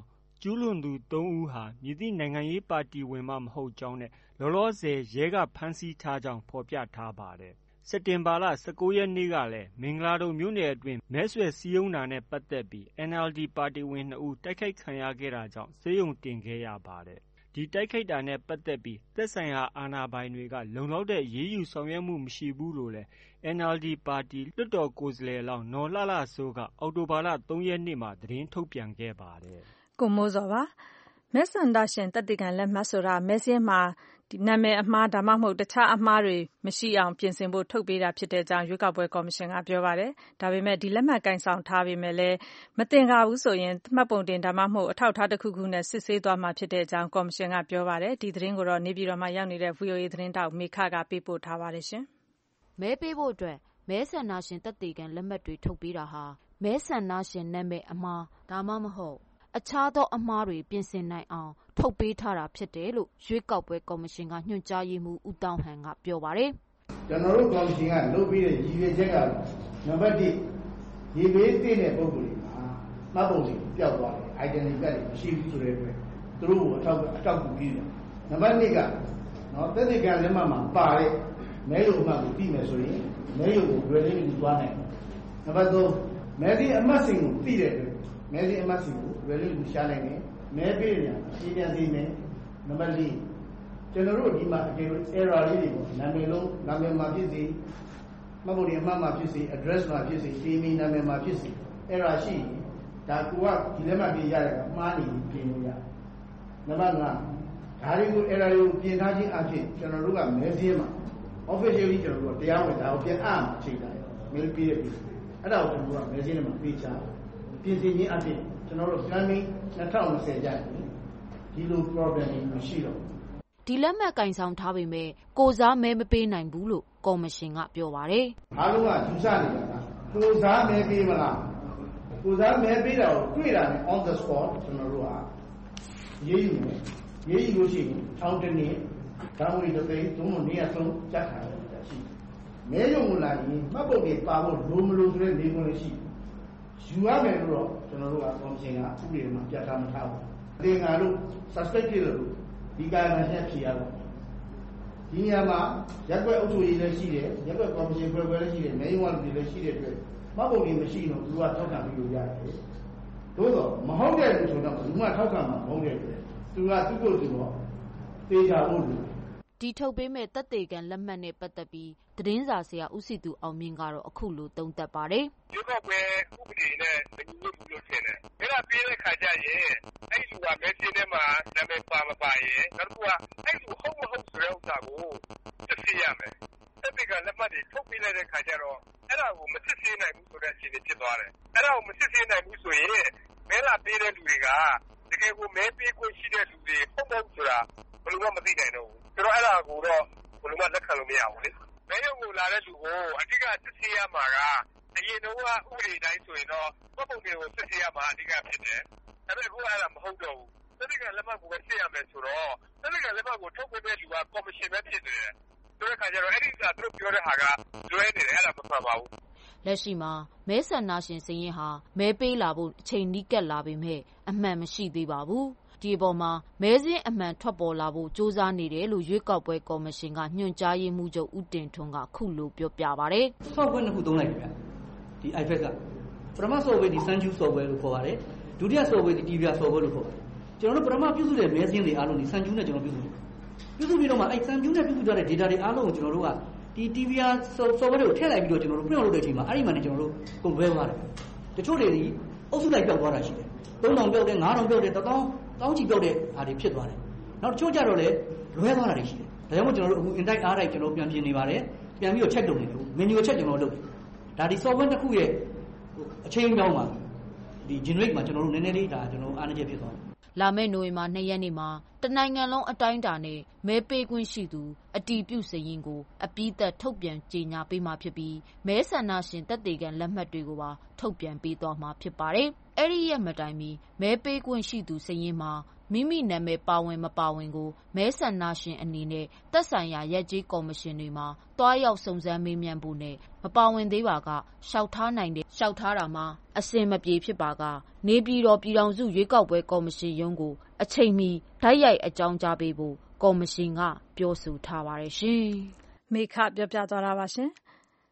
S7: ကျူးလွန်သူ၃ဦးဟာမည်သည့်နိုင်ငံရေးပါတီဝင်မှမဟုတ်ကြောင်းနဲ့လောလောဆယ်ရဲကဖမ်းဆီးထားကြောင်းဖော်ပြထားပါတယ်။စက်တင်ဘာလ 19 ရက်နေ့ကလည်းမင်္ဂလာဒုံမြို့နယ်အတွင်းမဲဆွယ်စည်းရုံးတာနဲ့ပတ်သက်ပြီး NLD ပါတီဝင်2ဦးတိုက်ခိုက်ခံရခဲ့တာကြောင့်ဆေးရုံတင်ခဲ့ရပါတယ်။ဒီတိုက်ခိုက်တာနဲ့ပတ်သက်ပြီးသက်ဆိုင်ရာအာဏာပိုင်တွေကလုံလောက်တဲ့အရေးယူဆောင်ရွက်မှုမရှိဘူးလို့လည်း NLD ပါတီလွှတ်တော်ကိုယ်စားလှယ်လောင်းနော်လှလှစိုးကအောက်တိုဘာလ 3 ရက်နေ့မှာသတင်းထုတ်ပြန်ခဲ့ပါတယ်
S2: ။ကိုမိုးစောပါမဲဆန္ဒရှင်သက်သေခံလက်မှတ်ဆိုတာမဲစင်းမှာနာမည်အမှားဒါမှမဟုတ်တခြားအမှားတွေမရှိအောင်ပြင်ဆင်ဖို့ထုတ်ပေးတာဖြစ်တဲ့အကြောင်းရွေးကောက်ပွဲကော်မရှင်ကပြောပါတယ်။ဒါပေမဲ့ဒီလက်မှတ်ကင်ဆောင်ထားပေမဲ့လည်းမတင်ကားဘူးဆိုရင်မှတ်ပုံတင်ဒါမှမဟုတ်အထောက်အထားတစ်ခုခုနဲ့စစ်ဆေးသွားမှာဖြစ်တဲ့အကြောင်းကော်မရှင်ကပြောပါတယ်။ဒီသတင်းကိုတော့နေပြည်တော်မှာရောက်နေတဲ့ VOA သတင်းတောက်မေခကပေးပို့ထားပါတယ်ရှင်
S11: ။မဲပေးဖို့အတွက်မဲဆန္ဒရှင်သက်သေခံလက်မှတ်တွေထုတ်ပေးတာဟာမဲဆန္ဒရှင်နာမည်အမှားဒါမှမဟုတ်အခြားသောအမှားတွေပြင်ဆင်နိုင်အောင်ထုတ်ပေးထားတာဖြစ်တယ်လို့ရွေးကောက်ပွဲကော်မရှင်ကညွှန်ကြားရေးမှူးဦးတောင်းဟန်ကပြောပါတယ်
S12: ။ကျွန်တော်တို့ကော်မရှင်ကလုပ်ပြီးတဲ့ရည်ရွယ်ချက်ကတော့နံပါတ်1ရေဘေးတည်တဲ့ပုံစံတွေမှာမှတ်ပုံတွေပျောက်သွားတယ် identity card တွေမရှိဘူးဆိုတဲ့အတွက်သူတို့ကိုအထောက်အကူပြုတယ်။နံပါတ်2ကနော်သက်သေခံလက်မှတ်မှာပါတဲ့မဲရုံအမှတ်ကိုပြီးမယ်ဆိုရင်မဲရုံကိုလွယ်လင်းပြီးသွားနိုင်တယ်။နံပါတ်3မဲဒီအမှတ်စဉ်ကိုသိတဲ့အတွက်မဲဒီအမှတ်စဉ်ကိုလွယ်လင်းပြီးရှားနိုင်တယ်။မဲပေးတယ်အပြန်စီမယ်နံပါတ်4ကျွန်တော်တို့ဒီမှာအကျဉ်း error လေးတွေပေါ့နာမည်လုံးနာမည်မှာဖြစ်စေမှတ်ပုံတင်အမှတ်မှာဖြစ်စေ address မှာဖြစ်စေဒီမီနာမည်မှာဖြစ်စေ error ရှိရင်ဒါကိုကဒီလက်မှတ်ပေးရတဲ့ကမှားနေပြီပြင်လို့ရနံပါတ်5ဒါတွေကို error တွေကိုပြင်ထားခြင်းအပြင်ကျွန်တော်တို့ကမဲစင်းမှာ officially ကျွန်တော်တို့တရားဝင်ဒါကိုပြန်အမှချိန်တာရော mail ပေးရပြီအဲ့ဒါကိုကျွန်တော်တို့ကမဲစင်းထဲမှာပေးချပြင်ဆင်ခြင်းအပြင်ကျွန်တော်တို့ planning 2020ကျရင်ဒီလို problem တွေမရှိတော့
S11: ဒီလက်မှတ်ကင်ဆောင်ထားပေမဲ့ကိုစားမဲမပေးနိုင်ဘူးလို့ကော်မရှင်ကပြောပါတယ်
S12: ။အားလုံးကယူဆနေတာကကိုစားမဲပေးမလား။ကိုစားမဲပေးတာကိုတွေ့တာနဲ့ on the spot ကျွန်တော်တို့ကရေးယူမယ်။ရေးယူလို့ရှိရင်ထောင်တစ်နှစ်ဒါမှမဟုတ်တစ်သိန်းသုံးလို့နေရာဆုံးကြက်ခံရတာရှိ။မဲရုံကိုလာရင်မှတ်ပုံတွေပါဖို့လိုမလို့ဆိုတဲ့နေခွင့်ရှိ။ယူရမယ်လို့တော့ကျွန်တော်တို့ကကော်မရှင်ကဥပဒေမှာပြဋ္ဌာန်းမထားဘူး။တင်ငါတို့ suspected လို့ဒီကာလနဲ့ဖြေရတော့ဒီနေရာမှာရက်ွက်အုပ်ချုပ်ရေးလည်းရှိတယ်ရက်ွက်ကော်မရှင်ဖွဲ့လည်းရှိတယ်မဲရုံကလူတွေလည်းရှိတဲ့အတွက်မှတ်ပုံတွေမရှိတော့သူကထောက်ခံပြီးလို့ရတယ်သို့တော့မဟုတ်တဲ့လူဆိုတော့ဘူးမှထောက်ခံမှာမဟုတ်တဲ့အတွက်သူကသူ့ကိုယ်သူတော့တေချာဖို့လို
S11: ဒီထုတ်ပေးမဲ့သက်သေခံလက်မှတ်နဲ့ပတ်သက်ပြီးသတင်းစာဆရာဦးစီသူအောင်မြင့်ကတော့အခုလိုသုံးသပ်ပါတယ်
S13: ဒီကပဲဥပဒေနဲ့ဒီလိုမျိုးထင်တယ်အဲ့ဒါပြီးတဲ့ခါကျရင်အဲ့လူကမဲစင်းထဲမှာနာမည်ပါမပါရင်နောက်တစ်ခုကအဲ့လူဟုတ်မဟုတ်ဆိုတဲ့ဥစ္စာကိုသိစေရမယ်သက်သေခံလက်မှတ်တွေထုတ်ပေးလိုက်တဲ့ခါကျတော့အဲ့ဒါကိုမစစ်ဆေးနိုင်ဘူးဆိုတဲ့အခြေအနေဖြစ်သွားတယ်အဲ့ဒါကိုမစစ်ဆေးနိုင်ဘူးဆိုရင်မဲလာပေးတဲ့လူတွေကတကယ်ကိုမဲပေးခွင့်ရှိတဲ့လူတွေဟုတ်မဟုတ်ဆိုတာဘယ်လိုမှမသိနိုင်တော့ဘူးဆိုတော့အဲ့ဒါကိုတော့ဘယ်လိုမှလက်ခံလို့မရဘူးလေမဲရုံကိုလာတဲ့လူကိုအဓိကစစ်ဆေးရမှာကအရင်တော့ဥပဒေတိုင်းဆိုရင်တော့ပုံတွေကိုစစ်ဆေးရမှာအဓိကဖြစ်တယ်ဒါပေမဲ့အခုအဲ့ဒါမဟုတ်တော့ဘူးသက်သေခံလက်မှတ်ကိုပဲစစ်ရမယ်ဆိုတော့သက်သေခံလက်မှတ်ကိုထုတ်ပေးတဲ့လူကကော်မရှင်ပဲဖြစ်နေတယ်ဆိုတဲ့ခါကျတော့အဲ့ဒီကသူတို့ပြောတဲ့ဟာကလွဲနေတယ်အဲ့ဒါမမှန်ပါဘူး
S11: လက်ရှိမှာမဲဆန္ဒရှင်စရင်ဟာမဲပေးလာဖို့အချိန်နီးကပ်လာပေမဲ့အမှန်မရှိသေးပါဘူးဒီအပေါ်မှာမဲစင်းအမှန်ထွက်ပေါ်လာဖို့စ조사နေတယ်လို့ရွေးကောက်ပွဲကော်မရှင်ကညွှန်ကြားရေးမှူးချုပ်ဦးတင်ထွန်းကခုလိုပြောပြပါတယ်
S14: software နှစ်ခုသုံးလိုက်ပြီဗျဒီ iPad ကပထမ software ဒီ Sanju software လို့ခေါ်ပါတယ်ဒုတိယ software ဒီ TVR software လို့ခေါ်ပါတယ်ကျွန်တော်တို့ပထမပြုစုတဲ့မဲစင်းတွေအားလုံးဒီ Sanju နဲ့ကျွန်တော်ပြုစုပြီးတော့မှအဲ့ Sanju နဲ့ပြုစုထားတဲ့ data တွေအားလုံးကိုကျွန်တော်တို့ကဒီ TVR software တွေကိုထည့်လိုက်ပြီးတော့ကျွန်တော်တို့ print out လုပ်တဲ့အချိန်မှာအဲ့ဒီမှာねကျွန်တော်တို့ကုန်လွဲသွားတယ်တချို့တွေဒီအုပ်စုလိုက်ပြောက်သွားတာရှိတယ်3000ပြောက်တယ်9000ပြောက်တယ်1000တောင်းချီပြောက်တဲ့ဟာတွေဖြစ်သွားတယ်နောက်တချို့ကြတော့လေလွဲသွားတာတွေရှိတယ်ဒါကြောင့်မို့ကျွန်တော်တို့အခု index R တိုင်းကျွန်တော်ပြန်ပြင်နေပါတယ်ပြန်ပြီးတော့ check လုပ်နေတယ် menu check ကျွန်တော်လုပ်တယ်ဒါဒီ software တစ်ခုရဲ့အချိန်ကြောင်းမှာဒီ generate မှာကျွန်တော်တို့နည်းနည်းလေးဒါကျွန်တော်အားနည်းချက်ဖြစ်သွားတယ်
S11: လာမယ့်နိုဝင်ဘာ2ရက်နေ့မှာတနိုင်ငံလုံးအတိုင်းအတာနဲ့မဲပေးခွင့်ရှိသူအတီးပြုစရင်ကိုအပြီးသက်ထုတ်ပြန်ကြေညာပေးမှာဖြစ်ပြီးမဲဆန္ဒရှင်သက်သေခံလက်မှတ်တွေကိုပါထုတ်ပြန်ပေးသွားမှာဖြစ်ပါတယ်။အဲ့ဒီရက်မတိုင်မီမဲပေးခွင့်ရှိသူစရင်မှာမိမိနာမည်ပါဝင်မပါဝင်ကိုမဲဆန္ဒရှင်အနေနဲ့သက်ဆိုင်ရာရပ်ကျေးကော်မရှင်တွေမှာတွားရောက်စုံစမ်းမေးမြန်းဖို့နဲ့မပါဝင်သေးပါကလျှောက်ထားနိုင်တယ်လျှောက်ထားတာမှာအဆင်မပြေဖြစ်ပါကနေပြည်တော်ပြည်ထောင်စုရွေးကောက်ပွဲကော်မရှင်ရုံးကိုအချိန်မီဓာတ်ရိုက်အကြောင်းကြားပေးဖို့ကော်မရှင်ကပြောဆိုထားပါတယ်ရှင်
S2: ။မေခပြောပြသွားတာပါရှင်။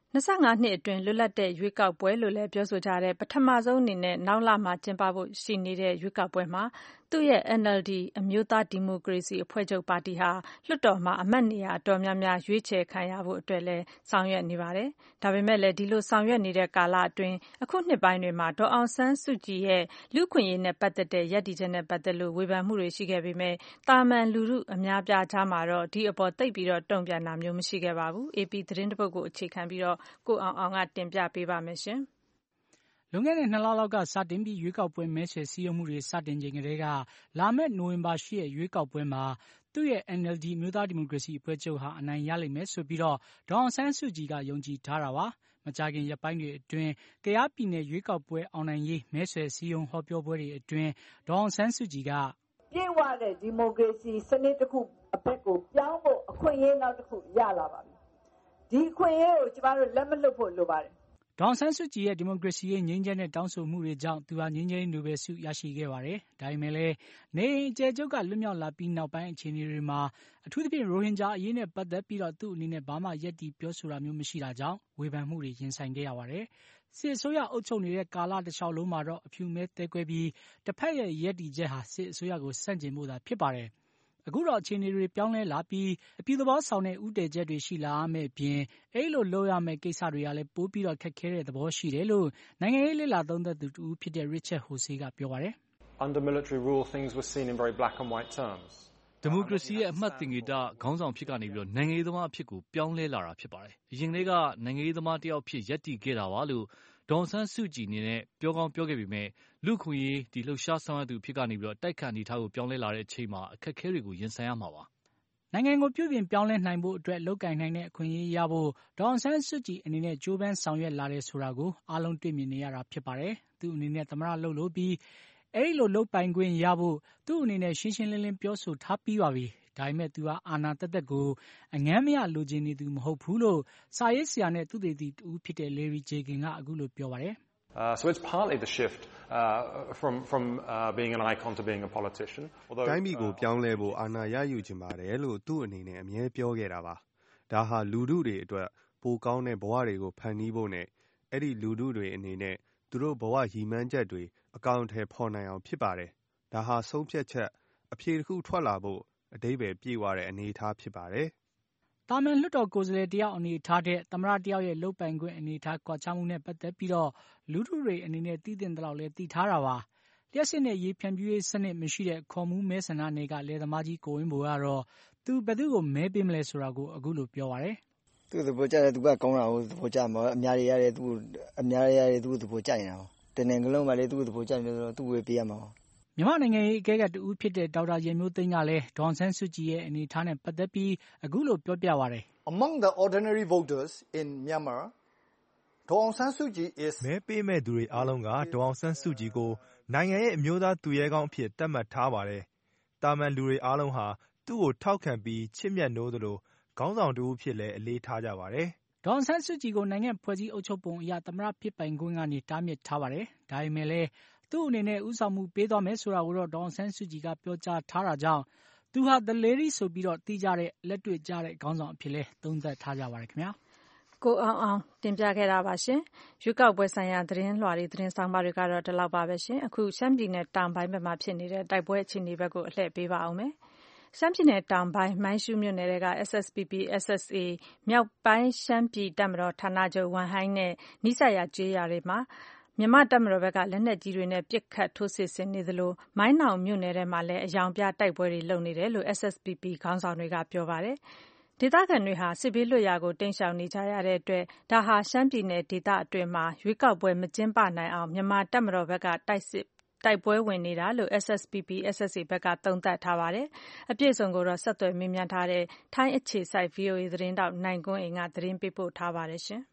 S2: 25 နှစ်အတွင်းလွတ်လပ်တဲ့ရွေးကောက်ပွဲလို့လည်းပြောဆိုကြတဲ့ပထမဆုံးအနေနဲ့နောက်လမှာကျင်းပဖို့ရှိနေတဲ့ရွေးကောက်ပွဲမှာသူ့ရဲ့ NLD အမျိုးသားဒီမိုကရေစီအဖွဲ့ချုပ်ပါတီဟာလွှတ်တော်မှာအမတ်နေရာအတော်များများရွေးချယ်ခံရဖို့အတွက်လည်းဆောင်ရွက်နေပါတယ်။ဒါပေမဲ့လည်းဒီလိုဆောင်ရွက်နေတဲ့ကာလအတွင်းအခုနှစ်ပိုင်းတွေမှာဒေါ်အောင်ဆန်းစုကြည်ရဲ့လူ့အခွင့်အရေးနဲ့ပတ်သက်တဲ့ရပ်တည်ချက်နဲ့ပတ်သက်လို့ဝေဖန်မှုတွေရှိခဲ့ပေမဲ့တာမန်လူထုအများပြားကြားမှာတော့ဒီအပေါ်သိပ်ပြီးတော့တုံ့ပြန်တာမျိုးမရှိခဲ့ပါဘူး။ AP သတင်းတစ်ပုဒ်ကိုအခြေခံပြီးတော့ကိုအောင်ကတင်ပြပေးပါမယ်ရှင်
S15: ။လွန်ခဲ့တဲ့2 လလောက်ကစတင်ပြီးရွေးကောက်ပွဲမဲဆွယ်စည်းရုံးမှုတွေစတင်ချိန်ကတည်းကလာမယ့်နိုဝင်ဘာ10ရက်ရွေးကောက်ပွဲမှာသူ့ရဲ့ NLD အမျိုးသားဒီမိုကရေစီအဖွဲ့ချုပ်ဟာအနိုင်ရလိမ့်မယ်ဆိုပြီးတော့ဒေါ်အောင်ဆန်းစုကြည်ကယုံကြည်ထားတာပါ။မကြာခင်ရက်ပိုင်းတွေအတွင်းကယားပြည်နယ်ရွေးကောက်ပွဲအောင်နိုင်ရေးမဲဆွယ်စည်းရုံးဟောပြောပွဲတွေအတွင်းဒေါ်အောင်ဆန်းစုကြည်က
S16: ပြည့်ဝတဲ့ဒီမိုကရေစီစနစ်တစ်ခုအဘက်ကိုပြောင်းဖို့အခွင့်အရေးနောက်တစ်ခုရလာပါပြီ။ဒီအခွင့်အရေးကိုကျမတို့လက်မလွတ်ဖို့လိုပါတယ်
S15: ။ဒေါ်အောင်ဆန်းစုကြည်ရဲ့ဒီမိုကရေစီရေးငြိမ်းချမ်းတဲ့တောင်းဆိုမှုတွေကြောင့်သူဟာငြိမ်းချမ်းရေးနိုဘယ်ဆုရရှိခဲ့ပါတယ်။ဒါပေမဲ့လည်းနေအိမ်အကျယ်ချုပ်ကလွတ်မြောက်လာပြီးနောက်ပိုင်းအခြေအနေတွေမှာအထူးသဖြင့်ရိုဟင်ဂျာအရေးနဲ့ပတ်သက်ပြီးတော့သူ့အနေနဲ့ဘာမှရပ်တည်ပြောဆိုတာမျိုးမရှိတာကြောင့်ဝေဖန်မှုတွေရင်ဆိုင်ခဲ့ရပါတယ်။စစ်အစိုးရအုပ်ချုပ်နေတဲ့ကာလတစ်လျှောက်လုံးမှာတော့အဖြူမဲသဲကွဲပြီးတစ်ဖက်ရဲ့ရပ်တည်ချက်ဟာစစ်အစိုးရကိုဆန့်ကျင်ဖို့သာဖြစ်ပါတယ်။အခုတော့အခြေအနေတွေပြောင်းလဲလာပြီးအပြုသဘောဆောင်တဲ့ဥတည်ချက်တွေရှိလာမယ့်အပြင်အဲ့လိုလုပ်ရမယ့်ကိစ္စတွေကလည်းပိုပြီးတော့ခက်ခဲတဲ့သဘောရှိတယ်လို့နိုင်ငံရေးလေ့လာသုံးသပ်သူတူဖြစ်တဲ့ Richard Horsey ကပြောပါတယ်။
S17: Under military rule things were seen in very black and white terms.
S6: ဒီမိုကရေစီရဲ့အမှတ်သင်္ကေတခေါင်းဆောင်ဖြစ်ကနေပြီးတော့နိုင်ငံရေးသမားအဖြစ်ကိုပြောင်းလဲလာတာဖြစ်ပါတယ်။အရင်ကနိုင်ငံရေးသမားတယောက်ဖြစ်ရပ်တည်ခဲ့တာပါလို့ဒေါ်အောင်ဆန်းစုကြည်အနေနဲ့ပြောကောင်းပြောခဲ့ပေမဲ့လူ့ခွင့်ရေးဒီလှုပ်ရှားဆောင်ရွက်သူဖြစ်ကနေပြီးတော့တိုက်ခတ်အနေထားကိုပြောင်းလဲလာတဲ့အချိန်မှာအခက်အခဲတွေကိုရင်ဆိုင်ရမှာပါ
S15: ။နိုင်ငံကိုပြုပြင်ပြောင်းလဲနိုင်ဖို့အတွက်လုပ်ကိုင်နိုင်တဲ့အခွင့်အရေးရဖို့ဒေါ်အောင်ဆန်းစုကြည်အနေနဲ့ကြိုးပမ်းဆောင်ရွက်လာတယ်ဆိုတာကိုအားလုံးတွေ့မြင်နေရတာဖြစ်ပါတယ်။သူ့အနေနဲ့သမ္မတလုပ်လို့ပြီးအဲ့လိုလုပ်ပိုင်ခွင့်ရဖို့သူ့အနေနဲ့ရှင်းရှင်းလင်းလင်းပြောဆိုထားပြီးပါပြီ။ဒါပေမဲ့သူဟာအာဏာသက်သက်ကိုအငမ်းမရလိုချင်နေသူမဟုတ်ဘူးလို့စာရေးဆရာနဲ့သူသေတီတူဖြစ်တဲ့ Larry Jagan ကအခုလိုပြောပါတယ်
S17: So it's partly the shift from being an icon to being a politician.
S18: တိုင်းပြည်ကိုပြောင်းလဲဖို့အာဏာရယူချင်ပါတယ်လို့သူ့အနေနဲ့အမြဲပြောခဲ့တာပါ။ဒါဟာလူထုတွေအတွက်ပိုကောင်းတဲ့ဘဝတွေကိုဖန်တီးဖို့နဲ့အဲ့ဒီလူထုတွေအနေနဲ့သူတို့ဘဝရည်မှန်းချက်တွေအကောင့်ထဲပေါ်နိုင်အောင်ဖြစ်ပါတယ်။ဒါဟာဆုံးဖြတ်ချက်အဖြေတစ်ခုထွက်လာဖို့အဓိပ္ပာယ်ပြည့်ဝတဲ့အနေအထားဖြစ်ပါတယ်
S15: ။တာမန်လွှတ်တော်ကိုယ်စားလှယ်တယောက်အနေအထားတဲ့သမ္မတတယောက်ရဲ့လုပ်ပိုင်ခွင့်အနေအထားကွာခြားမှုနဲ့ပတ်သက်ပြီးတော့လူထုတွေအနေနဲ့သိတဲ့လောက်လဲသိထားတာပါ။လျှက်စစ်နဲ့ရေဖြန့်ဖြူးရေးစနစ်မရှိတဲ့ခေါ်မှုမဲဆန္ဒနယ်ကလယ်သမားကြီးကိုဝင်းဘိုကတော့သူဘယ်သူ့ကိုမဲပေးမလဲဆိုတာကိုအခုလိုပြောပါတယ်
S19: ။သူ့သဘောကျတယ်သူကကောင်းတာကိုသဘောကျမှာအများကြီးရတယ်သူ့သဘောကျနေတာ။တနင်္ဂနွေလုံးမှာလေသူ့သဘောကျနေလို့သူ့ဝေးပေးရမှာ။
S15: မြန်မာနိုင်ငံရေးအကဲခတ်တူဖြစ်တဲ့ဒေါက်တာရန်မျိုးသိန်းကလည်းဒေါ်အောင်ဆန်းစုကြည်ရဲ့အနေအထားနဲ့ပတ်သက်ပြီးအခုလိုပြောပြပါတယ်
S20: ။ Among the ordinary voters in Myanmar, ဒေါ်အောင်ဆန်းစုကြည် is
S21: မဲပေးမဲ့သူတွေအားလုံးကဒေါ်အောင်ဆန်းစုကြည်ကိုနိုင်ငံရဲ့အမျိုးသားသူရဲကောင်းအဖြစ်သတ်မှတ်ထားပါတယ်။တာမန်လူတွေအားလုံးဟာသူ့ကိုထောက်ခံပြီးချစ်မြတ်နိုးသလိုခေါင်းဆောင်တူဖြစ်လဲအလေးထားကြပါတယ်
S15: ။ဒေါ်အောင်ဆန်းစုကြည်ကိုနိုင်ငံဖွဲ့စည်းအုပ်ချုပ်ပုံအရသမ္မတဖြစ်ပိုင်ခွင့်ကနေတားမြစ်ထားပါတယ်။ဒါပေမဲ့လည်းသူ့အနေနဲ့ဦးဆောင်မှုပေးသွားမယ်ဆိုတာကိုတော့ဒေါ်အောင်ဆန်းစုကြည်ကပြောကြားထားတာကြောင့်သူဟာ The Lady ဆိုပြီးတော့သိကြတဲ့လက်တွေ့ကြတဲ့ခေါင်းဆောင်အဖြစ်လဲသုံးသပ်ထားကြပါတယ်ခင်ဗျာ
S2: ။ကိုအောင်တင်ပြခဲ့တာပါရှင်။ရွေးကောက်ပွဲဆိုင်ရာသတင်းလွှာတွေသတင်းဆောင်ပါတွေကတော့ဒီလောက်ပါပဲရှင်။အခုရှမ်းပြည်နယ်တောင်ပိုင်းဘက်မှာဖြစ်နေတဲ့တိုက်ပွဲအခြေအနေဘက်ကိုအလှည့်ပေးပါအောင်မယ်။ရှမ်းပြည်နယ်တောင်ပိုင်းမိုင်းရှူးမြို့နယ်က SSPP SSA မြောက်ပိုင်းရှမ်းပြည်တပ်မတော်ဌာနချုပ်ဝမ်ဟိုင်းနဲ့နိစရာကျေးရွာတွေမှာမြန်မာတပ်မတော်ဘက်ကလက်နက်ကြီးတွေနဲ့ပစ်ခတ်ထိုးစစ်ဆင်နေသလိုမိုင်းနောင်မြို့နယ်ထဲမှာလည်းအယောင်ပြတိုက်ပွဲတွေလုပ်နေတယ်လို့ SSPP ခေါင်းဆောင်တွေကပြောပါတယ်။ဒေသခံတွေဟာစစ်ဘေးလွတ်ရာကိုတိမ်းရှောင်နေကြရတဲ့အတွက်ဒါဟာရှမ်းပြည်နယ်ဒေသအတွင်းမှာရွေးကောက်ပွဲမကျင်းပနိုင်အောင်မြန်မာတပ်မတော်ဘက်ကတိုက်ပွဲဝင်နေတာလို့ SSPP SSA ဘက်ကသုံးသပ်ထားပါတယ်။အပြည့်စုံကိုတော့ဆက်သွယ်မေးမြန်းထားတဲ့ထိုင်းအခြေစိုက် VOA သတင်းတောက်နိုင်ကွန်းအိမ်ကသတင်းပေးပို့ထားပါတယ်ရှင်။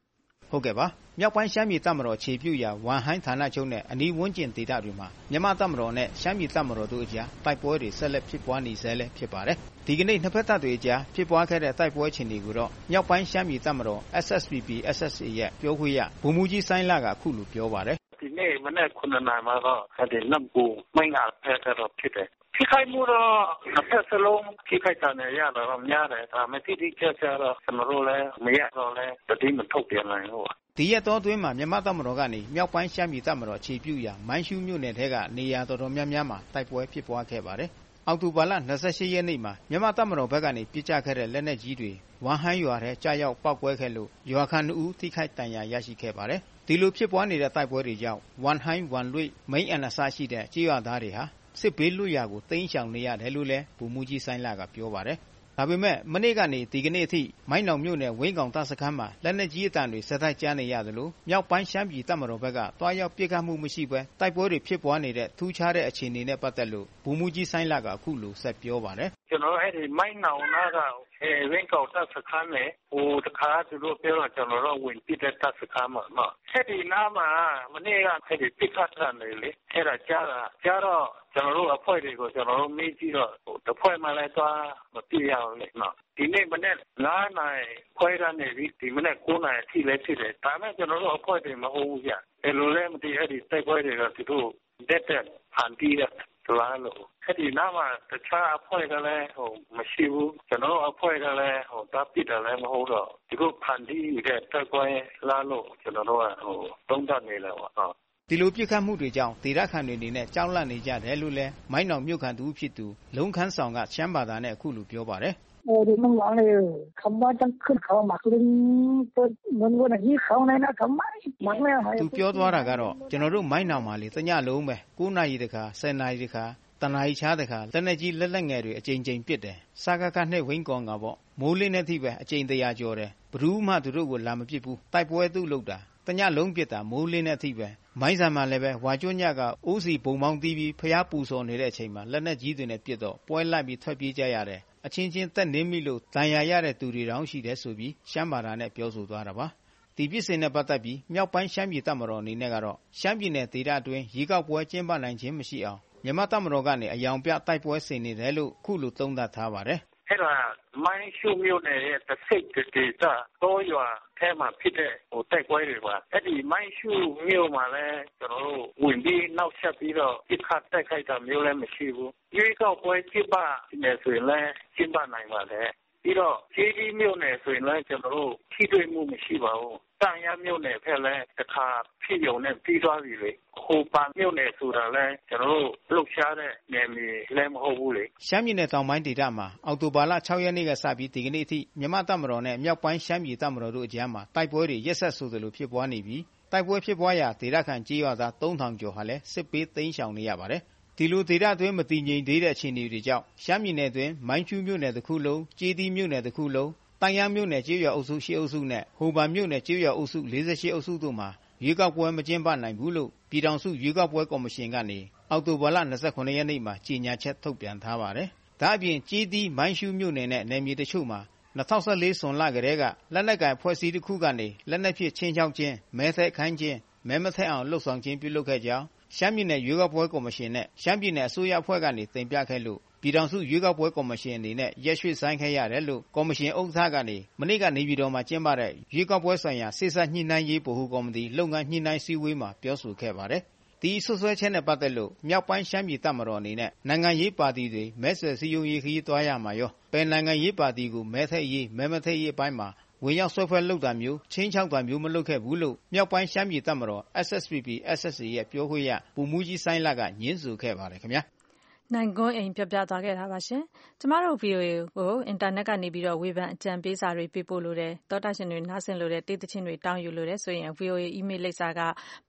S1: ဟုတ်ကဲ့ပါမြောက်ပိုင်းရှမ်းပြည်တပ်မတော်ခြေပြုရာဝန်ဟိုင်းဌာနချုပ်နဲ့အနီးဝန်းကျင်ဒေသတွေမှာမြန်မာတပ်မတော်နဲ့ရှမ်းပြည်တပ်မတော်တို့အကြားတိုက်ပွဲတွေဆက်လက်ဖြစ်ပွားနေဆဲလည်းဖြစ်ပါတယ်ဒီကနေ့နှစ်ဖက်တပ်တွေအကြားဖြစ်ပွားခဲ့တဲ့တိုက်ပွဲအခြေအနေကိုတော့မြောက်ပိုင်းရှမ်းပြည်တပ်မတော် SSPP SSA ရဲ့ပြောခွင့်ရဗိုလ်မှူးကြီးစိုင်းလကအခုလိုပြောပါတယ်
S4: ဒီနေ့မနေ့9နာရီမှာတော့ဒီနမ်ပူမိုင်းငါဖက်တော့ဖြစ်တယ်ထိခိုက်မှုတော့နှစ်ဖက်စလုံးထိခိုက်တာနဲ့ရတော့များတယ်ဒါမှတိတိကျကျတော့ကျွန်တော်တို့လည်းမရတော့လဲတတိမထုတ်ပြန်နိုင်ဘူး
S1: ဒီရက်တော်တွင်းမှာမြန်မာတပ်မတော်ကနေမြောက်ပိုင်းရှမ်းပြည်တပ်မတော်ခြေပြုရာမိုင်းရှူးမြို့နယ်ထဲကနေရာတော်တော်များများမှာတိုက်ပွဲဖြစ်ပွားခဲ့ပါတယ်အောက်တိုဘာလ28ရက်နေ့မှာမြန်မာတပ်မတော်ဘက်ကနေပြစ်ချခဲ့တဲ့လက်နက်ကြီးတွေဝန်ဟိုင်းရွာထဲကြားရောက်ပောက်ကွဲခဲ့လို့ရွာခံ2ဦးထိခိုက်ဒဏ်ရာရရှိခဲ့ပါတယ်ဒီလိုဖြစ်ပွားနေတဲ့တိုက်ပွဲတွေကြောင့်ဝန်ဟိုင်းဝန်လွိမိန်းအနဆာရှိတဲ့ကြေးရွာသားတွေဟာစစ်ဘေးလွတ်ရာကိုတိမ်းရှောင်နေရတယ်လို့လည်းဗိုလ်မှူးကြီးစိုင်းလကပြောပါတယ်ဒါပေမဲ့မနေ့ကနေဒီကနေ့အထိမိုင်းနောင်မြို့နယ်ဝင်းကောင်တပ်စခန်းမှာလက်နက်ကြီးအတန်တွေဆက်တိုက်ကြားနေရသလိုမြောက်ပိုင်းရှမ်းပြည်တပ်မတော်ဘက်ကတွားရောက်ပစ်ခတ်မှုမရှိဘဲတိုက်ပွဲတွေဖြစ်ပွားနေတဲ့ထူးခြားတဲ့အခြေအနေနဲ့ပတ်သက်လို့ဗိုလ်မှူးကြီးစိုင်းလကအခုလိုဆက်ပြောပါတယ်
S4: ကျွန်တော်အဲ့ဒီမိုင်းနောင်နာကဝင်းကောင်တပ်စခန်းနဲ့ဟိုတခါသူတို့ပြောတော့ကျွန်တော်တို့ဝင်ပစ်တဲ့တပ်စခန်းမှာနော်အဲ့ဒီနားမှာမနေ့ကအဲ့ဒီပစ်ခတ်တာနေလေအဲ့ဒါကြားတော့ကျွန်တော်တို့အဖွဲ့တွေကိုကျွန်တော်တို့မေးကြည့်တော့တစ်ဖွဲ့မှလည်းသွားမပြရအောင်လေနော်ဒီနေ့မနေ့9နာရီခွဲကနေပြီးဒီမနေ့9နာရီအထိလည်းဖြစ်တယ်ဒါနဲ့ကျွန်တော်တို့အဖွဲ့တွေမဟုတ်ဘူးဗျအဲ့လိုလည်းမသိအဲ့ဒီတိုက်ပွဲတွေကသူတို့တက်ဖန်တီးတဲ့လာလို့အဲ့ဒီနားမှာတခြားအဖွဲ့ကလည်းမရှိဘူးကျွန်တော်အဖွဲ့ကလည်းတပ်ပစ်တယ်လည်းမဟုတ်တော့ဒီလိုဖန်တီးတဲ့တိုက်ပွဲလာလို့ကျွန်တော်တို့ကသုံးသပ်နေတယ်ပေါ့
S1: ဒီလိုပြစ်ခတ်မှုတွေကြောင့်ဒေသခံတွေအနေနဲ့ကြောက်လန့်နေကြတယ်လို့လည်းမိုင်းနောင်မြို့ခံသူဖြစ်သူလုံခန်းဆောင်ကရှမ်းဘာသာနဲ့အခုလိုပြောပါတယ်
S22: ဒီမလောင်လေခမဘာတန်ခခေါမကလင်းမန်ဝနကြီးခေါနိုင်နာခမိုင်းမန်လဲ
S1: သူပြောသွားတာကတော့ကျွန်တော်တို့မိုင်းနောင်မှာလေတညလုံးပဲ9နာရီတခါ10နာရီတခါတနာရီချားတခါလက်နေကြီးလက်ငယ်တွေအကြိမ်ကြိမ်ပစ်တယ်စာကကနဲ့ဝင်းကောင်ကပေါ့မိုးလင်းတဲ့ထိပဲအကြိမ်100ကျော်တယ်ဘယ်သူမှသူတို့ကိုလာမပစ်ဘူးတိုက်ပွဲသူ့လုပ်တာတညလုံးပစ်တာမိုးလင်းတဲ့အထိပဲမိုင်းဆံမှာလည်းပဲဝါကျွညကအိုးစီဘုံပေါင်းတီးပြီးဖျားပူစော်နေတဲ့အချိန်မှာလက်နက်ကြီးတွေနဲ့ပစ်တော့ပွဲလိုက်ပြီးထွက်ပြေးကြရတယ်အချင်းချင်းတက်နေမိလို့တန်ရာရတဲ့သူတွေတောင်ရှိတယ်ဆိုပြီးရှမ်းဘာသာနဲ့ပြောဆိုသွားတာပါဒီပြစ်စင်နဲ့ပတ်သက်ပြီးမြောက်ပိုင်းရှမ်းပြည်တပ်မတော်အနေနဲ့ကတော့ရှမ်းပြည်နယ်ဒေသအတွင်းရေကောက်ပွဲကျင်းပနိုင်ခြင်းမရှိအောင်မြန်မာတပ်မတော်ကနေအယောင်ပြတိုက်ပွဲဆင်နေတယ်လို့ခုလိုသုံးသပ်ထားပါတယ်
S4: အဲ့ဒါမိုင်းရှုမျိုးနဲ့တစ်စိတ်တေတာတော့ရွာထဲမှာဖြစ်တဲ့တိုက်ပွဲတွေပါအဲ့ဒီမိုင်းရှုမျိုးမှာလည်းကျွန်တော်တို့ဝင်ပြီးနောက်ဆက်ပြီးတော့ပြစ်ခတ်တိုက်ခိုက်တာမျိုးလည်းမရှိဘူးရေကောက်ပွဲကျင်းပနေဆိုရင်လည်းကျင်းပနိုင်ပါတယ်ပြီးတော့ခြေကြီးမျိုးနဲ့ဆိုရင်လည်းကျွန်တော်တို့ထိတွေ့မှုမရှိပါဘူးတန်ရမျိုးနဲ့ဖက်လဲတခါဖြစ်ရုံနဲ့ပြီးသွားပြီလေဟိုပန်မျိုးနဲ့ဆိုတာလဲကျွန်တော်တို့လှုပ်ရှားတဲ့နေမီလည်းမဟုတ်ဘူးလေ
S1: ရှမ်းပြည်နယ်တောင်ပိုင်းဒေသမှာအောက်တိုဘာလ6ရက်နေ့ကစပြီးဒီကနေ့အထိမြန်မာတပ်မတော်နဲ့မြောက်ပိုင်းရှမ်းပြည်တပ်မတော်တို့အကြားမှာတိုက်ပွဲတွေရက်ဆက်ဆိုသလိုဖြစ်ပွားနေပြီးတိုက်ပွဲဖြစ်ပွားရာဒေသခံကြေးရွာသား3000ကျော်ဟာလည်းစစ်ပေးသိမ်းရှောင်နေရပါတယ်ဒီလိုဒေသအတွင်းမတည်ငြိမ်သေးတဲ့အခြေအနေတွေကြောင့်ရှမ်းပြည်နယ်အတွင်းမိုင်းချူးမြို့နယ်တစ်ခုလုံးကြေးတီးမြို့နယ်တစ်ခုလုံးတန်ရမြို့နယ်ကြေးရွာအုပ်စု10အုပ်စုနဲ့ဟိုဘာမြို့နယ်ကြေးရွာအုပ်စု48အုပ်စုတို့မှာရွေးကောက်ပွဲမကျင်းပနိုင်ဘူးလို့ပြည်ထောင်စုရွေးကောက်ပွဲကော်မရှင်ကနေအောက်တိုဘာလ29ရက်နေ့မှာကြေညာချက်ထုတ်ပြန်ထားပါတယ်။ဒါအပြင်ကြေးတီးမိုင်းရှူးမြို့နယ်နဲ့နယ်မြေတချို့မှာ2014ဇွန်လကတည်းကလက်နက်ကိုင်ဖွဲ့စည်းတစ်ခုကနေလက်နက်ဖြစ်ချင်းချောင်းချင်းမဲသက်ခိုင်းချင်းမဲမသက်အောင်လှုပ်ဆောင်ခြင်းပြုလုပ်ခဲ့ကြောင်းရှမ်းပြည်နယ်ရွေးကောက်ပွဲကော်မရှင်နဲ့ရှမ်းပြည်နယ်အစိုးရအဖွဲ့ကနေတင်ပြခဲ့လို့ပြည်ထောင်စုရွေးကောက်ပွဲကော်မရှင်အနေနဲ့ရက်ရွှေ့ဆိုင်းခဲ့ရတယ်လို့ကော်မရှင်ဥက္ကဋ္ဌကနေမနေ့ကနေပြည်တော်မှာကျင်းပတဲ့ရွေးကောက်ပွဲဆိုင်ရာစစ်ဆက်ညှိနှိုင်းရေးဗဟိုကော်မတီလုပ်ငန်းညှိနှိုင်းစည်းဝေးမှာပြောဆိုခဲ့ပါတယ်။ဒီဆွဆွဲချက်နဲ့ပတ်သက်လို့မြောက်ပိုင်းရှမ်းပြည်တပ်မတော်အနေနဲ့နိုင်ငံရေးပါတီတွေမဲဆွယ်စည်းရုံးရေးခရီးသွားရမှာရောပယ်နိုင်ငံရေးပါတီကိုမဲထည့်ရေးမဲမထည့်ရေးအပိုင်းမှာဝင်ရောက်ဆွဲဖွဲ့လုပ်တာမျိုးချင်းချောက်တာမျိုးမလုပ်ခဲ့ဘူးလို့မြောက်ပိုင်းရှမ်းပြည်တပ်မတော် SSPP SSA ရဲ့ပြောခွင့်ရဗိုလ်မှူးကြီးစိုင်းလကညင်းဆိုခဲ့ပါတယ်ခင်ဗျာ
S2: နိုင်ကွန်းအိမ်ပြပြသွားခဲ့တာပါရှင်ကျမတို့ VOA ကိုအင်တာနက်ကနေပြီးတော့ဝေဖန်အကြံပေးစာတွေပေးပို့လို့တယ်တောတာရှင်တွေနားဆင်လို့တယ်တေးသချင်းတွေတောင်းယူလို့တယ်ဆိုရင် VOA email လိပ်စာက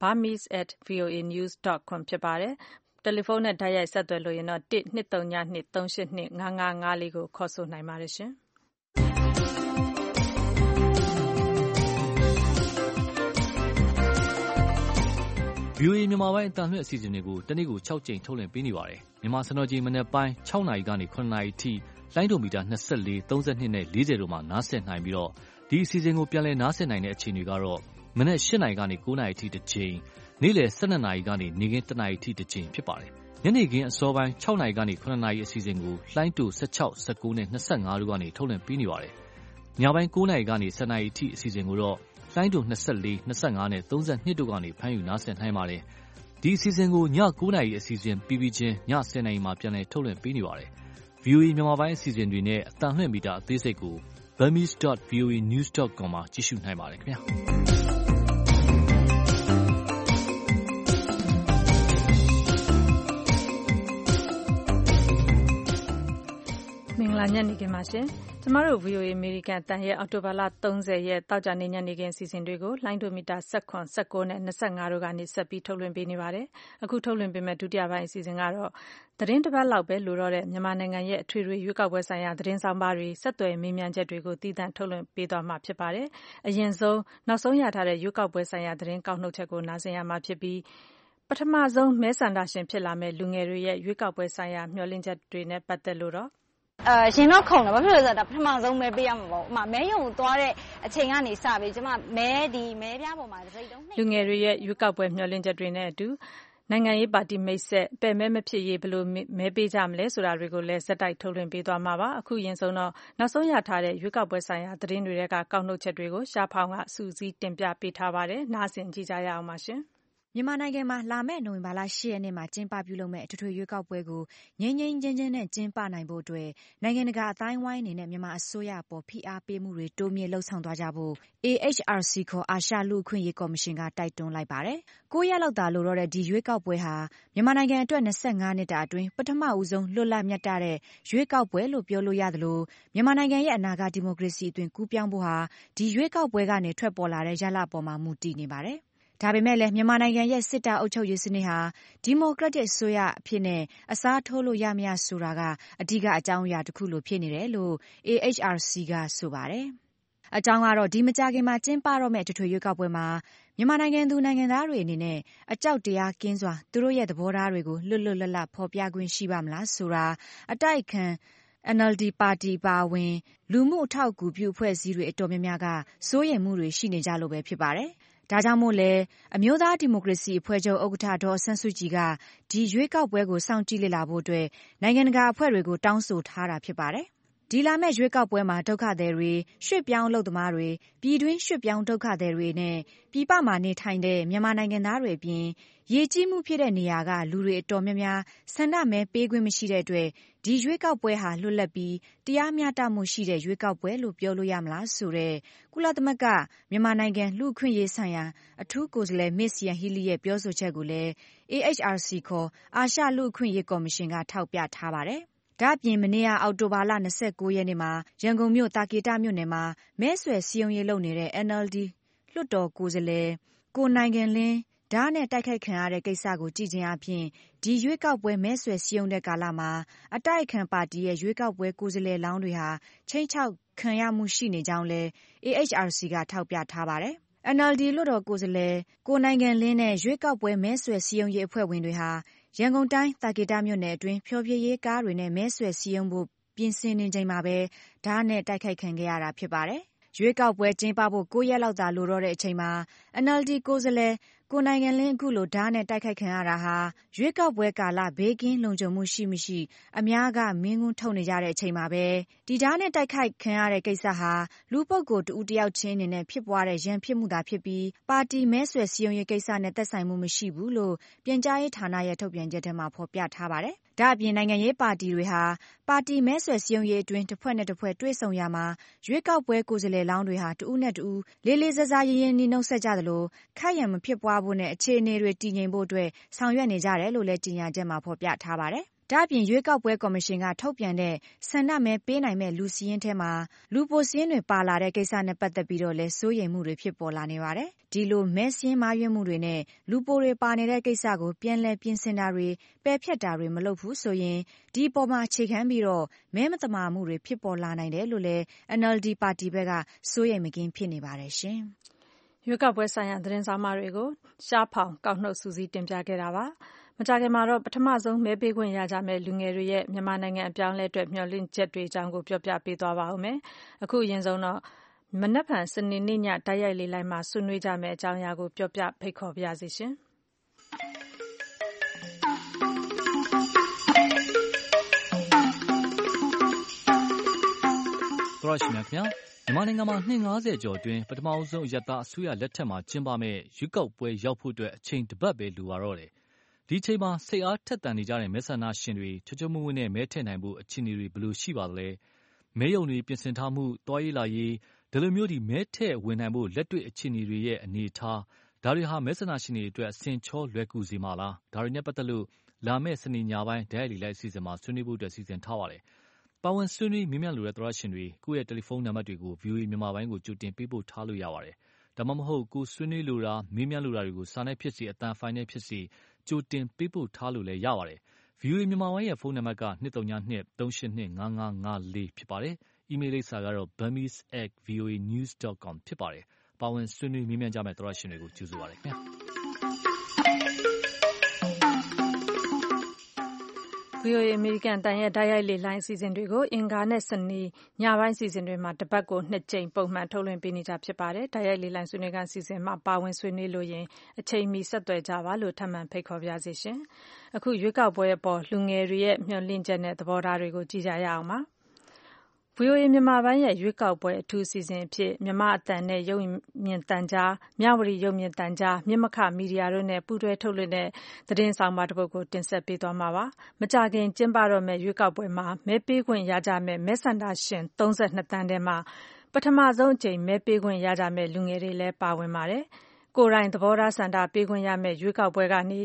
S2: burmese@voanews.com ဖြစ်ပါတယ်တယ်လီဖုန်းနဲ့တိုက်ရိုက်ဆက်သွယ်လို့ရင်တော့12323825554ကိုခေါ်ဆိုနိုင်ပါတယ်ရှင်
S6: VOA မြန်မာပိုင်းအတန်လွှင့်အစီအစဉ်တွေကိုတနေ့ကို6ကြိမ်ထုတ်လွှင့်ပေးနေပါတယ်။မြန်မာစံတော်ချိန်မနက်ပိုင်း6နာရီကနေ9နာရီထိလိုင်းဒိုမီတာ24 32နဲ့40တို့မှာနားဆင်နိုင်ပြီးတော့ဒီအစီအစဉ်ကိုပြန်လည်နားဆင်နိုင်တဲ့အခြေအနေကတော့မနက်8 နာရီကနေ 9 နာရီအထိတစ်ကြိမ်နေ့လယ်12 နာရီကနေနေ့ခင်း1 နာရီအထိတစ်ကြိမ်ဖြစ်ပါတယ်ညနေခင်းအစောပိုင်း6 နာရီကနေ 9 နာရီအစီအစဉ်ကိုလှိုင်းတူ16 19နဲ့25တို့ကနေထုတ်လွှင့်ပေးနေပါတယ်ညပိုင်း9 နာရီကနေ10 နာရီအထိအစီအစဉ်ကိုတော့လှိုင်းတူ24 25နဲ့32တို့ကနေဖမ်းယူနားဆင်နိုင်ပါတယ်ဒီအစီအစဉ်ကိုည9 နာရီအစီအစဉ်ပြီးချင်းည10 နာရီမှာပြန်လည်ထုတ်လွှင့်ပေးနေပါတယ် VOA မြန်မာပိုင်းအစီအစဉ်တွေနဲ့အသံလွှင့်မီတာအသေးစိတ်ကို burmese.voanews.com မှာကြည့်ရှုနိုင်ပါတယ်ခင်ဗျာ
S2: မင်္ဂလာညနေခင်းပါရှင်ကျမတို့ VOA အမေရိကန်အသံရဲ့အောက်တိုဘာလ30ရက်တောက်ကြနေ့ညနေခင်းအစီအစဉ်တွေကိုလိုင်းဒိုမီတာ19 19နဲ့25တို့ကနေဆက်ပြီးထုတ်လွှင့်ပေးနေပါတယ်အခုထုတ်လွှင့်ပေးမဲ့ဒုတိယပိုင်းအစီအစဉ်ကတော့သတင်းတစ်ပတ်လောက်ပဲလိုတော့တဲ့မြန်မာနိုင်ငံရဲ့အထွေထွေရွေးကောက်ပွဲဆိုင်ရာသတင်းဆောင်ပါတွေဆက်သွယ်မေးမြန်းချက်တွေကိုတည်တံ့ထုတ်လွှင့်ပေးသွားမှာဖြစ်ပါတယ်အရင်ဆုံးနောက်ဆုံးရထားတဲ့ရွေးကောက်ပွဲဆိုင်ရာသတင်းကောက်နှုတ်ချက်ကိုနားဆင်ရမှာဖြစ်ပြီးပထမဆုံးမဲဆန္ဒရှင်ဖြစ်လာမဲ့လူငယ်တွေရဲ့ရွေးကောက်ပွဲဆိုင်ရာမျှော်လင့်ချက်တွေနဲ့ပတ်သက်လို့တော့
S3: ရှင်တော့ခုံတယ်ဘာဖြစ်လို့လဲဆိုတော့ပထမဆုံးမဲပေးရမှာပေါ့ဥမာမဲယုံသွားတဲ့အချိန်ကနေစပြီးကျမမဲပြားပေါ်မှာတစ်စိတ်တုံး
S2: လူငယ်တွေရဲ့ရွေးကောက်ပွဲမျှော်လင့်ချက်တွေနဲ့အတူနိုင်ငံရေးပါတီမိတ်ဆက်ပယ်မဲမဖြစ်ရေးဘယ်လိုမဲပေးကြမလဲဆိုတာတွေကိုလည်းစက်တိုက်ထုတ်လွှင့်ပေးသွားမှာပါအခုရင်ဆုံးတော့နောက်ဆုံးရထားတဲ့ရွေးကောက်ပွဲဆိုင်ရာသတင်းတွေကကောက်နှုတ်ချက်တွေကိုရှားဖောင်းကစူးစီးတင်ပြပေးထားပါတယ်နားဆင်ကြည့်ကြရအောင်ပါရှင်
S5: မြန်မာနိုင်ငံမှာလာမယ့်နိုဝင်ဘာလ10ရက်နေ့မှာကျင်းပပြုလုပ်မယ့်အထွေထွေရွေးကောက်ပွဲကိုငြိမ်းငြိမ်းချမ်းချမ်းနဲ့ကျင်းပနိုင်ဖို့အတွက်နိုင်ငံတကာအတိုင်းအဝိုင်းအနေနဲ့မြန်မာအစိုးရပေါ်ဖိအားပေးမှုတွေတိုးမြင့်လှုံ့ဆော်သွားကြဖို့ AHRC ခေါ်အာရှလူ့အခွင့်အရေးကော်မရှင်ကတိုက်တွန်းလိုက်ပါတယ်။9 ရက်လောက်သာလိုတော့တဲ့ဒီရွေးကောက်ပွဲဟာမြန်မာနိုင်ငံအတွက်25နှစ်တာအတွင်းပထမဦးဆုံးလွတ်လပ်မြတ်တဲ့ရွေးကောက်ပွဲလို့ပြောလို့ရသလိုမြန်မာနိုင်ငံရဲ့အနာဂတ်ဒီမိုကရေစီအသွင်ကူးပြောင်းဖို့ဟာဒီရွေးကောက်ပွဲကနေထွက်ပေါ်လာတဲ့ရလဒ်ပေါ်မှာမူတည်နေပါတယ်။ဒါပေမဲ့လည်းမြန်မာနိုင်ငံရဲ့စစ်တပ်အုပ်ချုပ်ရေးစနစ်ဟာဒီမိုကရက်တစ်အစိုးရအဖြစ်နဲ့အစားထိုးလို့ရမရဆိုတာကအဓိကအကြောင်းအရာတစ်ခုလိုဖြစ်နေတယ်လို့ AHRC ကဆိုပါတယ်။အကြောင်းကတော့ဒီမကြခင်မှာကျင်းပတော့မဲ့အထွေထွေရွေးကောက်ပွဲမှာမြန်မာနိုင်ငံသူနိုင်ငံသားတွေအနေနဲ့အကြောက်တရားကင်းစွာသူတို့ရဲ့သဘောထားတွေကိုလွတ်လွတ်လပ်လပ်ဖော်ပြခွင့်ရှိပါမလားဆိုတာအတိုက်အခံ NLD ပါတီပါဝင်လူမှုအထောက်အကူပြုအဖွဲ့အစည်းတွေအတော်များများကစိုးရိမ်မှုတွေရှိနေကြလို့ပဲဖြစ်ပါတယ်။ဒါကြောင့်မို့လဲအမျိုးသားဒီမိုကရေစီအဖွဲ့ချုပ်ဥက္ကဋ္ဌဒေါ်ဆန်းစုကြည်ကဒီရွေးကောက်ပွဲကိုစောင့်ကြည့်လေ့လာဖို့အတွက်နိုင်ငံတကာအဖွဲ့တွေကိုတောင်းဆိုထားတာဖြစ်ပါတယ်။ဒီလာမယ့်ရွေးကောက်ပွဲမှာဒုက္ခသည်တွေရွှေ့ပြောင်းအလုပ်သမားတွေပြည်တွင်းရွှေ့ပြောင်းဒုက္ခသည်တွေနဲ့ပြည်ပမှာနေထိုင်တဲ့မြန်မာနိုင်ငံသားတွေအပြင်ရေကြီးမှုဖြစ်တဲ့နေရာကလူတွေအတော်များများဆန္ဒမဲပေးခွင့်မရှိတဲ့အတွက်ဒီရွေးကောက်ပွဲဟာလွတ်လပ်ပြီးတရားမျှတမှုရှိတဲ့ရွေးကောက်ပွဲလို့ပြောလို့ရမလားဆိုတဲ့ကုလသမဂ္ဂမြန်မာနိုင်ငံလူ့အခွင့်အရေးဆိုင်ရာအထူးကိုယ်စားလှယ်မစ်ယန်ဟီလီရဲ့ပြောဆိုချက်ကိုလည်း AHRC ခေါ်အာရှလူ့အခွင့်အရေးကော်မရှင်ကထောက်ပြထားပါတယ်။ဒါ့အပြင်မနေ့ကအောက်တိုဘာလ29ရက်နေ့မှာရန်ကုန်မြို့တာကေတမြို့နယ်မှာမဲဆွယ်စည်းရုံးရေးလုပ်နေတဲ့ NLD လွှတ်တော်ကိုယ်စားလှယ်ကိုနိုင်ငံလင်းဓာတ်နဲ့တိုက်ခိုက်ခံရတဲ့ကိစ္စကိုကြည့်ခြင်းအပြင်ဒီရွေးကောက်ပွဲမဲဆွယ်စည်းရုံးတဲ့ကာလမှာအတိုက်အခံပါတီရဲ့ရွေးကောက်ပွဲကိုယ်စားလှယ်လောင်းတွေဟာချိန်ချောက်ခံရမှုရှိနေကြောင်းလဲ AHRC ကထောက်ပြထားပါတယ်။ NLD လွှတ်တော်ကိုယ်စားလှယ်ကိုနိုင်ငံလင်းနဲ့ရွေးကောက်ပွဲမဲဆွယ်စည်းရုံးရေးအဖွဲ့ဝင်တွေဟာရန်ကုန်တိုင်းတာကေတမြို့နယ်အတွင်းဖျော်ဖြေရေးကားတွေနဲ့မဲဆွယ်စည်းရုံးဖို့ပြင်ဆင်နေချိန်မှာပဲဓာတ်နဲ့တိုက်ခိုက်ခံခဲ့ရတာဖြစ်ပါတယ်။ရွေးကောက်ပွဲကျင်းပဖို့9ရက်လောက်သာလိုတော့တဲ့အချိန်မှာ NLD ကိုယ်စားလှယ်ကိုနိုင်ငံလင်းအခုလိုဓာတ်နဲ့တိုက်ခိုက်ခံရတာဟာရွေးကောက်ပွဲကာလဘေးကင်းလုံခြုံမှုရှိမရှိအများကမင်းကွန်းထုတ်နေကြတဲ့အချိန်မှာပဲဒီဓာတ်နဲ့တိုက်ခိုက်ခံရတဲ့ကိစ္စဟာလူပုဂ္ဂိုလ်တူတယောက်ချင်းအနေနဲ့ဖြစ်ပွားတဲ့ရန်ဖြစ်မှုသာဖြစ်ပြီးပါတီမဲဆွယ်စည်းရုံးရေးကိစ္စနဲ့သက်ဆိုင်မှုမရှိဘူးလို့ပြန်ကြားရေးဌာနရဲ့ထုတ်ပြန်ချက်ထဲမှာဖော်ပြထားပါတယ်။ဒါ့အပြင်နိုင်ငံရေးပါတီတွေဟာပါတီမဲဆွယ်စည်းရုံးရေးအတွင်းတစ်ဖွဲ့နဲ့တစ်ဖွဲ့တွေ့ဆုံရမှာရွေးကောက်ပွဲကိုယ်စားလှယ်လောင်းတွေဟာတဦးနဲ့တဦးလေးလေးစားစားရင်းရင်းနှီးနှုတ်ဆက်ကြသလိုခိုက်ရန်မဖြစ်ပွားဖို့နဲ့အခြေအနေတွေတည်ငြိမ်ဖို့အတွက်ဆောင်ရွက်နေကြတယ်လို့လည်းကြေညာချက်မှာဖော်ပြထားပါတယ်။ဒါ့အပြင်ရွေးကောက်ပွဲကော်မရှင်ကထုတ်ပြန်တဲ့ဆန္ဒမဲပေးနိုင်မဲ့လူစည်းရင်းထဲမှာလူပိုစည်းရင်းတွေပါလာတဲ့ကိစ္စနဲ့ပတ်သက်ပြီးတော့လည်းစိုးရိမ်မှုတွေဖြစ်ပေါ်လာနေပါတယ်။ဒီလိုမဲစည်းရင်းမှားယွင်းမှုတွေနဲ့လူပိုတွေပါနေတဲ့ကိစ္စကိုပြန်လည်ပြင်ဆင်တာတွေပယ်ဖျက်တာတွေမလုပ်ဘူးဆိုရင်ဒီပေါ်မှာအခြေခံပြီးတော့မဲမတမာမှုတွေဖြစ်ပေါ်လာနိုင်တယ်လို့လည်း NLD ပါတီဘက်ကစိုးရိမ်မကင်းဖြစ်နေပါတယ်ရှင်
S2: ။ရွေးကောက်ပွဲဆိုင်ရာသတင်းစာမားတွေကိုရှားဖောင်ကောက်နှုတ်စူးစီးတင်ပြခဲ့တာပါမကြခင်မှာတော့ပထမဆုံးမဲပေးခွင့်ရကြမဲ့လူငယ်တွေရဲ့မြန်မာနိုင်ငံအပြောင်းအလဲအတွက်မျှော်လင့်ချက်တွေအကြောင်းကိုပြောပြပေးသွားပါဦးမယ်အခုအရင်ဆုံးတော့မနက်ဖြန်စနေနေ့ညတိုက်ရိုက်လေလိုင်းမှာဆွေးနွေးကြမယ့်အကြောင်းအရာကိုပြောပြဖိတ်ခေါ်ပါရစေရှင်။
S6: သောရရှိမြခင်ဗျာမြန်မာနိုင်ငံမှာနှစ်90ကျော်အတွင်းပထမဆုံးအရပ်သားအစိုးရလက်ထက်မှာကျင်းပမဲ့ရွေးကောက်ပွဲရောက်ဖို့အတွက်အချိန်တစ်ပတ်ပဲလိုပါတော့တယ်။ဒီအချိန်မှာစိတ်အားထက်သန်နေကြတဲ့မဲဆန္ဒရှင်တွေချွတ်ချွတ်မွေ့မွေ့နဲ့မဲထည့်နိုင်ဖို့အခြေအနေတွေဘယ်လိုရှိပါသလဲ။မဲရုံတွေပြင်ဆင်ထားမှု၊သွားရေးလာရေးဒီလိုမျိုးမဲထည့်ဝင်နိုင်ဖို့လက်တွေ့အခြေအနေတွေရဲ့အနေအထားဒါတွေဟာမဲဆန္ဒရှင်တွေအတွက်အဆင်ချောလွယ်ကူစေမှာလား။ဒါတွေနဲ့ပတ်သက်လို့လာမယ့်စနေညပိုင်းတိုက်ရိုက်လေလိုက်အစီအစဉ်မှာဆွေးနွေးဖို့စီစဉ်ထားပါတယ်။ပါဝင်ဆွေးနွေးမြင်မြတ်လိုတဲ့သောရရှင်တွေကိုယ့်ရဲ့တယ်လီဖုန်းနံပါတ်တွေကို VOA မြန်မာပိုင်းကိုကြိုတင်ပေးပို့ထားလို့ရပါတယ်။ဒါမှမဟုတ်ကိုဆွေးနွေးလိုတာမေးမြန်းလိုတာတွေကိုစာနဲ့ဖြစ်စေအသံဖိုင်နဲ့ဖြစ်စေကြိုတင်ပေးပို့ထားလို့လည်းရပါတယ်။ VOA မြန်မာပိုင်းရဲ့ဖုန်းနံပါတ်က232-382-5554ဖြစ်ပါတယ်။ အီးမေးလ်လိပ်စာကတော့ burmese@voanews.com ဖြစ်ပါတယ်။ပါဝင်ဆွေးနွေးမြင်မြန်းကြမယ့်သောရရှင်တွေကိုကြိုဆိုပါရစေခင်ဗျာ။
S2: VOA အမေရိကန်အသံရဲ့တိုက်ရိုက်လေလိုင်းအစီအစဉ်တွေကိုအင်္ဂါနဲ့စနေညပိုင်းအစီအစဉ်တွေမှာတပတ်ကို2ကြိမ်ပုံမှန်ထုတ်လွှင့်ပေးနေကြဖြစ်ပါတယ်။တိုက်ရိုက်လေလိုင်းဆွေးနွေးခန်းအစီအစဉ်မှာပါဝင်ဆွေးနွေးလို့ရင်အချိန်မီဆက်သွယ်ကြပါလို့ထပ်မံဖိတ်ခေါ်ပါရစေရှင်။အခုရွေးကောက်ပွဲအပေါ်လူငယ်တွေရဲ့မျှော်လင့်ချက်နဲ့သဘောထားတွေကိုကြည့်ကြရအောင်ပါ။ VOA မြန်မာပိုင်းရဲ့ရွေးကောက်ပွဲအထူးအစီအစဉ်အဖြစ်မြန်မာအသံနဲ့ရုပ်မြင်သံကြားမြဝတီရုပ်မြင်သံကြားမြစ်မခမီဒီယာတို့နဲ့ပူးတွဲထုတ်လွှင့်တဲ့သတင်းဆောင်မတစ်ပုဒ်ကိုတင်ဆက်ပေးသွားမှာပါ။မကြာခင်ကျင်းပတော့မယ့်ရွေးကောက်ပွဲမှာမဲပေးခွင့်ရကြမယ့်မဲဆန္ဒရှင်32သန်းထဲမှာပထမဆုံးအကြိမ်မဲပေးခွင့်ရကြမယ့်လူငယ်တွေလည်းပါဝင်ပါတယ်။ကိုယ်တိုင်သဘောထားဆန္ဒပေးခွင့်ရမယ့်ရွေးကောက်ပွဲကနေ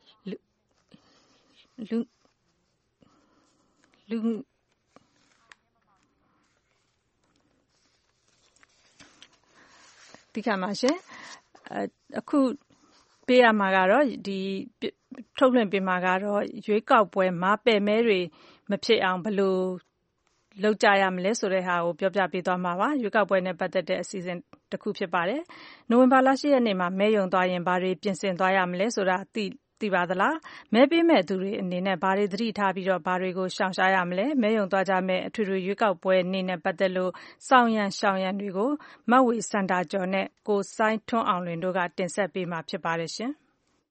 S2: အခုပေးရမှာကတော့ထုတ်လွှင့်ပေးမှာကတော့ရွေးကောက်ပွဲမှာပယ်မဲတွေမဖြစ်အောင်ဘယ်လိုလုပ်ကြရမလဲဆိုတဲ့ဟာကိုပြောပြပေးသွားမှာပါ။ရွေးကောက်ပွဲနဲ့ပတ်သက်တဲ့အစီအစဉ်တစ်ခုဖြစ်ပါတယ်။နိုဝင်ဘာလ10ရက်နေ့မှာမဲရုံသွားရင်ဘာတွေပြင်ဆင်သွားရမလဲဆိုတာသိပါသလား။မဲပေးမဲ့သူတွေအနေနဲ့ဘာတွေသတိထားပြီးတော့ဘာတွေကိုရှောင်ရှားရမလဲ။မဲရုံသွားကြမဲ့အထွေထွေရွေးကောက်ပွဲနေ့နဲ့ပတ်သက်လို့စောင့်ရန်ရှောင်ရန်တွေကိုမဝေစန္ဒာကျော်နဲ့ကိုစိုင်းထွန်းအောင်လွင်တို့ကတင်ဆက်ပေးမှာဖြစ်ပါတယ်ရှင်။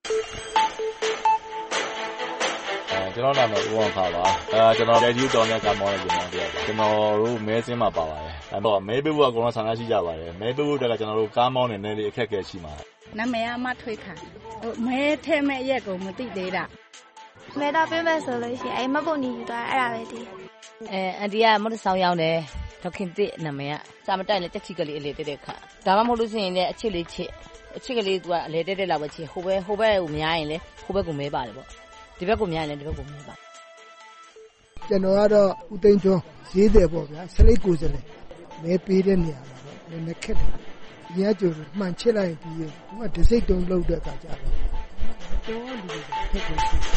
S8: ကျွန်တော်နာမည်ဦးအောင်ခါပါကျွန်တော်လက်ကြီးတော်နဲ့ကမောင်းနေကျွန်တော်တယောက်ပါကျွန်တော်တို့မဲစင်းမှာပါပါတယ်အဲ့တော့မဲပေးဖို့ကကျွန်တော်ဆန္ဒရှိကြပါတယ်မဲပေးဖို့တက်ကကျွန်တော်တို့ကားမောင်းနေနေအခက်အခဲရှိပါတယ်
S9: နာမည်အမထွေးခါမဲထဲမဲ့ရက်ကိုမသိသေးတာ
S23: မဲတော့ပေးမယ်ဆိုလို့ရှိရင်မပုံနေယူသွားအဲ့ဒါပဲဒီ
S24: အန်တီကမတ်ဆောင်ရောက်တယ်ဒေါခင်တစ်နာမည်ကစာမတိုက်နဲ့တက်ချီကလေးအလေတက်တဲ့ခါဒါမှမဟုတ်လို့ရှိရင်လည်းအချစ်လေးချစ်အချစ်ကလေးသူကအလေတက်တဲ့လောက်ပဲချစ်ဟိုဘက်ကိုများရင်လည်းဟိုဘက်ကိုမဲပါတယ်ပေါ့ဒီဘက်ကိုများရင်လည်းဒီဘက်ကိုမဲပါ
S25: ကျွန်တော်ကတော့ဦးသိန်းကျွန်းဈေးတယ်ပေါ့ဗျာဆလိတ်ကိုစလဲမဲပေးတဲ့နေရာမှာတော့နည်းခက်တယ်ရကြိုမှန်ချစ်လိုက်ပြီးသူကဒစိတ်တုံးလောက်တဲ့အခါကျတော့တော်လူတွေခက်ခဲရှိ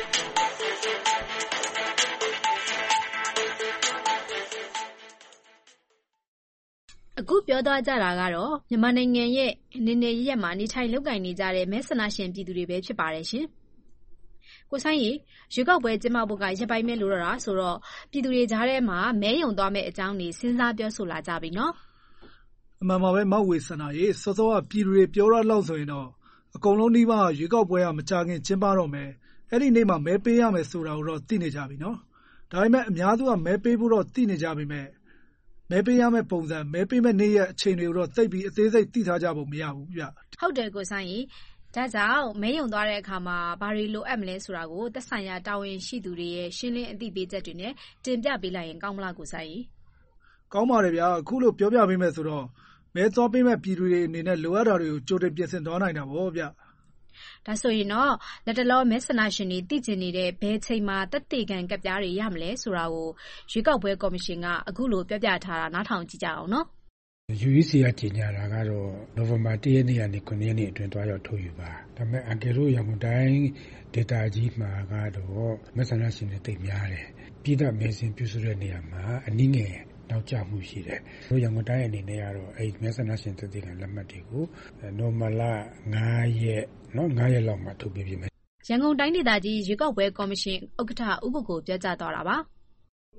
S26: အခုပြောသွားကြတာကတော့မြန်မာနိုင်ငံရဲ့နေနေရရက်မှာနေထိုင်လုပ်ကိုင်နေကြတဲ့မဲဆန္ဒရှင်ပြည်သူတွေပဲဖြစ်ပါတယ်ရှင်။ကိုဆိုင်ရီရွေးကောက်ပွဲကျင်းပဖို့ကရက်ပိုင်းပဲလိုတော့တာဆိုတော့ပြည်သူတွေကြားထဲမှာမဲရုံသွားမယ့်အကြောင်းတွေစဉ်းစားပြောဆိုလာကြပြီနော်
S27: ။အမှန်ပါပဲမောက်ဝေဆန္ဒရေးစောစောကပြည်သူတွေပြောရလောက်ဆိုရင်တော့အကုန်လုံးနှိပါရွေးကောက်ပွဲကမကြခင်ကျင်းပတော့မယ်။အဲ့ဒီနေ့မှာမဲပေးရမယ်ဆိုတာကိုတော့သိနေကြပြီနော်။ဒါပေမဲ့အများစုကမဲပေးဖို့တော့သိနေကြပြီမဲ့မဲပေးရမယ့်ပုံစံမဲပေးမယ့်နေ့ရက်အချိန်တွေကိုတော့သိပြီးအသေးစိတ်သိထားကြဖို့မရဘူးဗျ
S26: ။ဟုတ်တယ်ကိုဆိုင်ရီဒါကြောင့်မဲရုံသွားတဲ့အခါမှာဘာတွေလိုအပ်မလဲဆိုတာကိုသက်ဆိုင်ရာတာဝန်ရှိသူတွေရဲ့ရှင်းလင်းအသိပေးချက်တွေနဲ့တင်ပြပေးလိုက်ရင်ကောင်းမလားကိုဆိုင်ရီ
S27: ကောင်းပါတယ်ဗျာအခုလိုပြောပြပေးမယ်ဆိုတော့မဲသွားပေးမဲ့ပြည်သူတွေအနေနဲ့လိုအပ်တာတွေကိုကြိုတင်ပြင်ဆင်သွားနိုင်တာပေါ့ဗျ
S26: ဒါဆိုရင်တော့လက်တလောမဲဆန္ဒရှင်တွေတည်ကျင်နေတဲ့ဘယ်ချိန်မှာတက်တေခံကပ်ပြားတွေရမလဲဆိုတာကိုရွေးကောက်ပွဲကော်မရှင်ကအခုလိုပြောပြထားတာနားထောင်ကြည့်ကြအောင်နော်
S28: UEC ကကြီးညာတာကတော့နိုဝင်ဘာ1ရက်နေ့ကနေ9ရက်နေ့အတွင်းသွားရောက်ထုတ်ယူပါဒါပေမဲ့အန်ကယ်တို့ရန်ကုန်တိုင်းဒေတာကြီးမှာကတော့မဲဆန္ဒရှင်တွေတိတ်များတယ်ပြည်သက်မဲဆင်ပြုစုတဲ့နေရာမှာအနည်းငယ်နောက်ကျမှုရှိတယ်တို့ရန်ကုန်တိုင်းအနေနဲ့ကတော့အဲ့မဲဆန္ဒရှင်တည်တဲ့လက်မှတ်တွေကိုနိုမလာ9ရက်လောက်မှထုတ်ပြပေးမယ်
S26: ရန်ကုန်တိုင်းဒေသကြီးရွေးကောက်ပွဲကော်မရှင်ဥက္ကဋ္ဌဦးကိုပြောကြားသွားတာပါ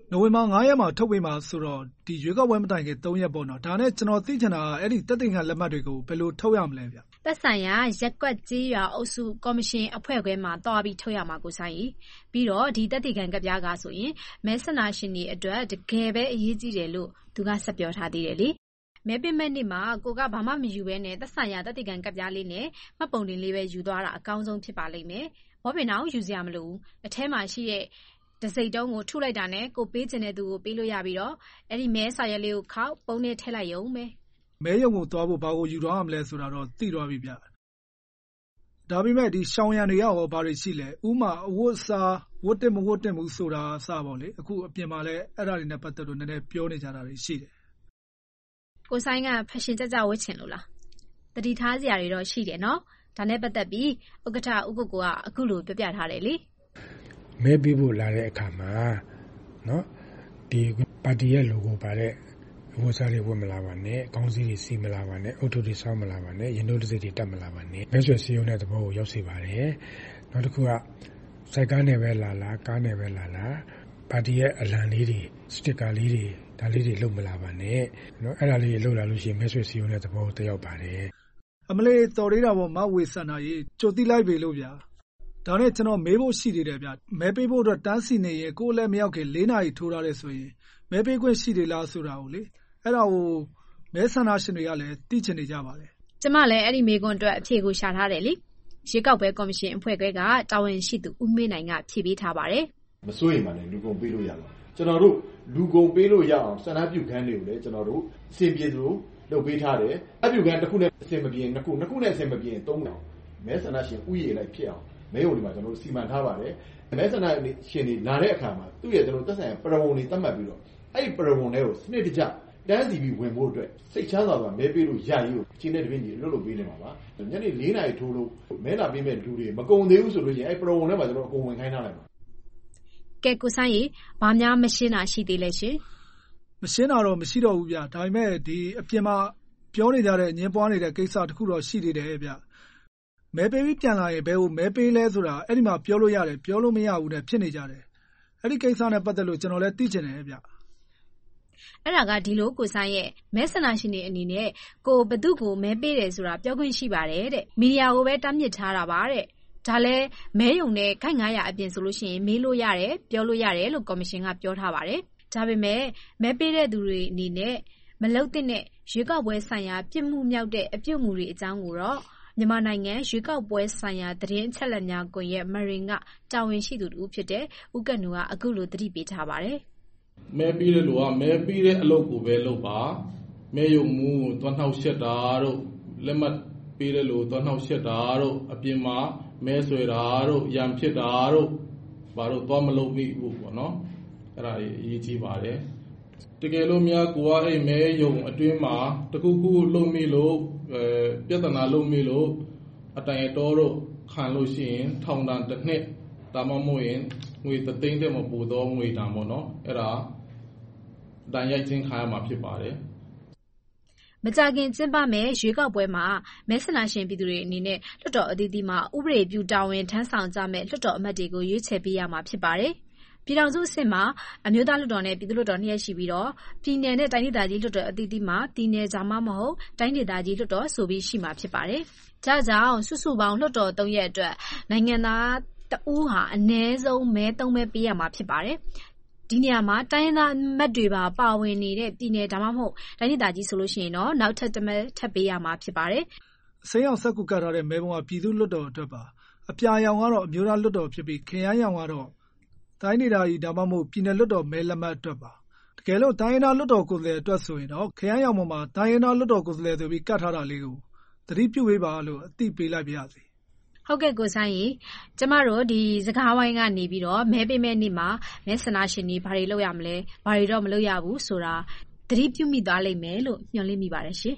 S27: နိုဝင်ဘာ9ရက်မှာထုတ်ပေးမှာဆိုတော့ဒီရွေးကောက်ပွဲမတိုင်ခင်3ရက်ပေါ့နော်ဒါနဲ့ကျွန်တော်သိချင်တာအဲ့ဒီတက်တင်ခံလက်မှတ်တွေကိုဘယ်လိုထုတ်ရမလဲဗျ
S26: သက်ဆိုင်ရာရက်ကွက်ကြေးရွာအုပ်စုကော်မရှင်အဖွဲ့ခွဲမှာတွားပြီးထုတ်ရမှာကိုဆိုင်ပြီးတော့ဒီတက်တင်ခံကပြားကဆိုရင်မဲဆန္ဒရှင်တွေအတွက်တကယ်ပဲအရေးကြီးတယ်လို့သူကဆက်ပြောထားသေးတယ်လေမဲပေးမဲ့နေ့မှာကိုကဘာမှမယူဘဲနဲ့သက်ဆိုင်ရာတက်တင်ခံကပြားလေးနဲ့မှတ်ပုံတင်လေးပဲယူသွားတာအကောင်းဆုံးဖြစ်ပါလိမ့်မယ်ဘောပင်အောင်ယူစရာမလိုဘူးအထဲမှာရှိတဲ့တစိတ်တုံးကိုထုလိုက်တာနဲ့ကိုပေးချင်တဲ့သူကိုပေးလို့ရပြီးတော့အဲ့ဒီမဲစာရွက်လေးကိုခောက်ပုံနဲ့ထည့်လိုက်ရုံပဲ
S27: မဲရုံကိုသွားဖို့ဘာကိုယူသွားရမလဲဆိုတာတော့သိသွားပြီဗျဒါပေမဲ့ဒီရှောင်းရံတွေကရောဘာတွေရှိလဲဥမာအဝတ်စားဝတ်တက်မဝတ်တက်မှုဆိုတာစပါလေအခုအပြင်မှာလည်းအဲ့ဒါတွေနဲ့ပတ်သက်လို့နည်းနည်းပြောနေကြတာတွေရှိတယ်
S26: ကိုဆိုင်ကဖက်ရှင်ကြကြဝတ်ချင်လို့လားတတိထားစရာတွေတော့ရှိတယ်နော်ဒါနဲ့ပတ်သက်ပြီးဥက္ကဋ္ဌဥက္ကုကအခုလိုပြပြထားတယ်လေ
S28: မဲပေးဖို့လာတဲ့အခါမှာနော်ဒီပါတီရဲ့ logo ပါတဲ့ဝတ်စားတွေဝတ်မလာပါနဲ့ခေါင်းစည်းတွေစီးမလာပါနဲ့အုတ်ထုတွေဆောင်းမလာပါနဲ့ရင်တို့တစ်စိတ်တွေတက်မလာပါနဲ့မဲဆွယ်စည်းရုံးတဲ့သဘောကိုရောက်စေပါတယ်နောက်တစ်ခုကစိုက်ကားနဲ့ပဲလာလာကားနဲ့ပဲလာလာပါတီရဲ့အလံလေးတွေစတစ်ကာလေးတွေဒါလေးတွေလုပ်မလာပါနဲ့နော်အဲ့ဒါလေးတွေလုပ်လာလို့ရှိရင်မဲဆွယ်စည်းရုံးတဲ့သဘောကိုတက်ရောက်ပါတယ်
S27: အမလေးတော်သေးတာပေါ့မဝေဆန္ဒရေးကြိုတိလိုက်ပြီလို့ဗျာဒါနဲ့ကျွန်တော်မေးဖို့ရှိသေးတယ်ဗျမဲပေးဖို့အတွက်တန်းစီနေရင်ကိုယ်လည်းမရောက်ခင်4နာရီထိုးထားတယ်ဆိုရင်မဲပေးခွင့်ရှိသေးလားဆိုတာကိုလေအဲ့ဒါကိုမဲဆန္ဒရှင်တွေကလည်းသိချင်နေကြပါတယ်
S26: ကျမလည်းအဲ့ဒီမေးခွန်းအတွက်အဖြေကိုရှာထားတယ်လေရွေးကောက်ပွဲကော်မရှင်အဖွဲ့ခွဲကတာဝန်ရှိသူဦးမေနိုင်ကဖြေပေးထားပါတယ်
S7: မစိုးရင်မှလည်းလူကုန်ပေးလို့ရပါကျွန်တော်တို့လူကုန်ပေးလို့ရအောင်ဆန္ဒပြုခန်းတွေကိုလည်းကျွန်တော်တို့အစီအပြေလို့လုပ်ပေးထားတယ်အပြုခန်းတစ်ခုနဲ့အစီအမပြေနှစ်ခုနဲ့အစီအမပြေ3တောင်မဲဆန္ဒရှင်ဥယျာဉ်လိုက်ဖြစ်အောင်မဲရုံတွေမှာကျွန်တော်တို့စီမံထားပါတယ်မဲဆန္ဒရှင်တွေလာတဲ့အခါမှာသူ့ရဲ့ကျွန်တော်သက်ဆိုင်ရာပရဝုံတွေသတ်မှတ်ပြီးတော့အဲ့ဒီပရဝုံတွေကိုစနစ်တကျတန်းစီပြီးဝင်ဖို့အတွက်စိတ်ချမ်းသာစွာမဲပေးလို့ရရေးကိုအချင်းနဲ့တပင်းကြီးလွတ်ပေးနေမှာပါညနေ4နာရီထိုးလို့မဲလာပေးမဲ့လူတွေမကုန်သေးဘူးဆိုလို့ရှိရင်အဲ့ပရဝုံထဲမှာကျွန်တော်အကုန်ဝင်ခိုင်းထားလိုက်ပါ
S26: ကဲကိုဆိုင်ရေဘာများမရှင်းတာရှိသေးလဲရှင်
S27: မရှင်းတာတော့မရှိတော့ဘူးဗျဒါပေမဲ့ဒီအပြင်မှာပြောနေကြတဲ့ညင်ပွားနေတဲ့ကိစ္စတခုတော့ရှိသေးတယ်ဗျမဲပေးပြီးပြန်လာရင်ဘယ်ကိုမဲပေးလဲဆိုတာအဲ့ဒီမှာပြောလို့ရတယ်ပြောလို့မရဘူးနဲ့ဖြစ်နေကြတယ်အဲ့ဒီကိစ္စနဲ့ပတ်သက်လို့ကျွန်တော်လည်းသိချင်တယ်ဗျ
S26: အဲ့ဒါကဒီလိုကိုဆိုင်ရဲ့မဲဆန္ဒရှင်တွေအနေနဲ့ကိုဘသူ့ကိုမဲပေးတယ်ဆိုတာပြောခွင့်ရှိပါတယ်တဲ့မီဒီယာကိုပဲတားမြစ်ထားတာပါတဲ့ဒါလည်းမဲယုံနဲ့ခိုင်900အပြင်ဆိုလို့ရှိရင်မေးလို့ရတယ်ပြောလို့ရတယ်လို့ကော်မရှင်ကပြောထားပါတယ်ဒါပေမဲ့မဲပေးတဲ့သူတွေအနေနဲ့မလုံတဲ့ရွေးကောက်ပွဲဆိုင်ရာပြစ်မှုမြောက်တဲ့အပြုတ်မှုတွေအကြောင်းကိုတော့မြန်မာနိုင်ငံရွေးကောက်ပွဲဆိုင်ရာသတင်းအချက်အလက်များကွန်ရက်မရင်ကတာဝန်ရှိသူတူဖြစ်တဲ့ဦးကနူကအခုလိုသတိပေးထားပါတယ်
S10: မဲပေးတဲ့လူကမဲပေးတဲ့အလုပ်ကိုပဲလုပ်ပါမဲယုံမှုသွားနှောက်ရှက်တာတို့လက်မှတ်ပေးတဲ့လူသွားနှောက်ရှက်တာတို့အပြင်မှာမဲဆွဲတာတို့ရံဖြစ်တာတို့ဘာလို့သွားမလုပ်မိဘူးပေါ့နော်အဲ့ဒါကြီးအရေးကြီးပါတယ်တကယ်လို့များကိုကအဲ့မဲယုံအတွင်းမှာတခုခုလုပ်မိလို့ပြဿနာလုပ်မိလို့အတိုင်အတော်တို့ခံလို့ရှိရင်ထောင်ဒဏ်တစ်နှစ်ဒါမှမဟုတ်ရင်ငွေ3သိန်းတဲ့မပူတော့ငွေတန်ပေါ့နော်အဲ့ဒါဒဏ်ရိုက်ခြင်းခံရမှာဖြစ်ပါတယ်
S26: မကြခင်ကျင်းပမဲ့ရွေးကောက်ပွဲမှာမဲဆန္ဒရှင်ပြည်သူတွေအနေနဲ့လွှတ်တော်အသီးသီးမှာဥပဒေပြုတာဝန်ထမ်းဆောင်ကြမဲ့လွှတ်တော်အမတ်တွေကိုရွေးချယ်ပေးရမှာဖြစ်ပါတယ်ပြည်ထောင်စုအဆင့်မှာအမျိုးသားလွှတ်တော်နဲ့ပြည်သူ့လွှတ်တော်2ရပ်ရှိပြီးတော့ပြည်နယ်နဲ့တိုင်းဒေသကြီးလွှတ်တော်အသီးသီးမှာပြည်နယ်ဂျာမမဟုတ်တိုင်းဒေသကြီးလွှတ်တော်ဆိုပြီးရှိမှာဖြစ်ပါတယ်။ဒါကြောင့်စုစုပေါင်းလွှတ်တော်3ရပ်အတွက်နိုင်ငံသားတဦးဟာအနည်းဆုံးမဲ3မဲပေးရမှာဖြစ်ပါတယ်။ဒီနေရာမှာတိုင်းရင်းသားအမတ်တွေပါဝင်နေတဲ့ပြည်နယ်ဒါမှမဟုတ်တိုင်းဒေသကြီးဆိုလို့ရှိရင်တော့နောက်ထပ်တစ်မဲထပ်ပေးရမှာဖြစ်ပါတယ်
S27: ။ဆေးရောင်စက္ကူကတ်ထားတဲ့မဲပုံကပြည်သူ့လွှတ်တော်အတွက်ပါ။အပြာရောင်ကတော့အမျိုးသားလွှတ်တော်ဖြစ်ပြီးခရမ်းရောင်ကတော့တိုင်းဒေသကြီးဒါမှမဟုတ်ပြည်နယ်လွှတ်တော်မဲလက်မှတ်အတွက်ပါတကယ်လို့တိုင်းရင်းသားလွှတ်တော်ကိုယ်စားလှယ်အတွက်ဆိုရင်တော့ခရမ်းရောင်ပေါ်မှာတိုင်းရင်းသားလွှတ်တော်ကိုယ်စားလှယ်ဆိုပြီးကတ်ထားတာလေးကိုသတိပြုပေးပါလို့အသိပေးလိုက်ပါရစေ
S26: ဟုတ်ကဲ့ကိုဆိုင်ရေကျမတို့ဒီစကားဝိုင်းကနေပြီးတော့မဲပေးမဲ့နေ့မှာမဲဆန္ဒရှင်တွေဘာတွေလုပ်ရမလဲဘာတွေတော့မလုပ်ရဘူးဆိုတာသတိပြုမိသွားလိမ့်မယ်လို့မျှော်လင့်မိပါတယ်ရှင်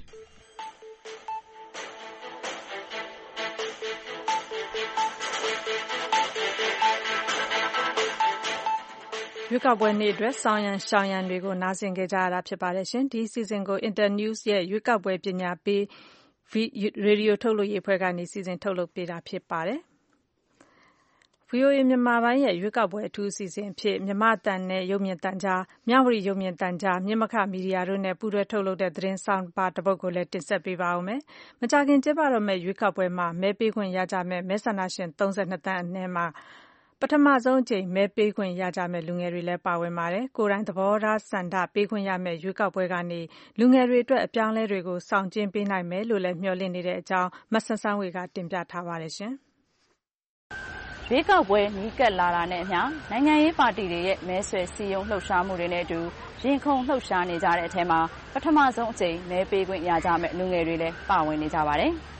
S2: ရွေးကောက်ပွဲနေ့အတွက်ဆောင်ရန်ရှောင်ရန်တွေကိုနားဆင်ခဲ့ကြရတာဖြစ်ပါတယ်ရှင်ဒီစီစဉ်ကို Internews ရဲ့ရွေးကောက်ပွဲပညာပေးရေဒီယိုထုတ်လွှင့်ရေးအဖွဲ့ကနေစီစဉ်ထုတ်လုပ်ပေးတာဖြစ်ပါတယ် VOA မြန်မာပိုင်းရဲ့ရွေးကောက်ပွဲအထူးအစီအစဉ်အဖြစ်မြန်မာ့အသံနဲ့ရုပ်မြင်သံကြား၊မြဝတီရုပ်မြင်သံကြား၊မြင်းမခမီဒီယာတို့နဲ့ပူးတွဲထုတ်လုပ်တဲ့သတင်းဆောင်းပါးတစ်ပုဒ်ကိုလည်းတင်ဆက်ပေးပါဦးမယ်။မကြာခင်ကျင်းပတော့မယ့်ရွေးကောက်ပွဲမှာမဲပေးခွင့်ရကြမယ့်မဲဆန္ဒရှင်32 သန်းအနက်မှာပထမဆုံးအကြိမ်မဲပေးခွင့်ရကြမယ့်လူငယ်တွေလည်းပါဝင်ပါတယ်။ကိုယ်တိုင်သဘောထားဆန္ဒပေးခွင့်ရမယ့်ရွေးကောက်ပွဲကနေလူငယ်တွေအတွက်အပြောင်းအလဲတွေကိုဆောင်ကျဉ်ပေးနိုင်မယ်လို့လည်းမျှော်လင့်နေတဲ့အကြောင်းမဆန်းဆန်းဝေကတင်ပြထားပါတယ်ရှင်။
S11: ရွေးကောက်ပွဲနီးကပ်လာတာနဲ့အမျှနိုင်ငံရေးပါတီတွေရဲ့မဲဆွယ်စည်းရုံးလှုပ်ရှားမှုတွေနဲ့အတူရင်ခုန်လှုပ်ရှားနေကြတဲ့အထက်မှာပထမဆုံးအကြိမ်မဲပေးခွင့်ရကြမယ့်လူငယ်တွေလည်းပါဝင်နေကြပါတယ်။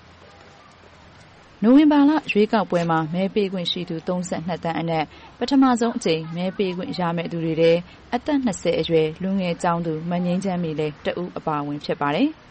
S11: နိုဝင်ဘာလရွေးကောက်ပွဲမှာမဲပေးခွင့်ရှိသူ32 သန်းအနက်ပထမဆုံးအကြိမ်မဲပေးခွင့်ရမယ့်သူတွေထဲအသက်20အရွယ်လူငယ်ကျောင်းသူမငင်းချမ်းမီလည်းတဦးအပါအဝင်ဖြစ်ပါတယ်။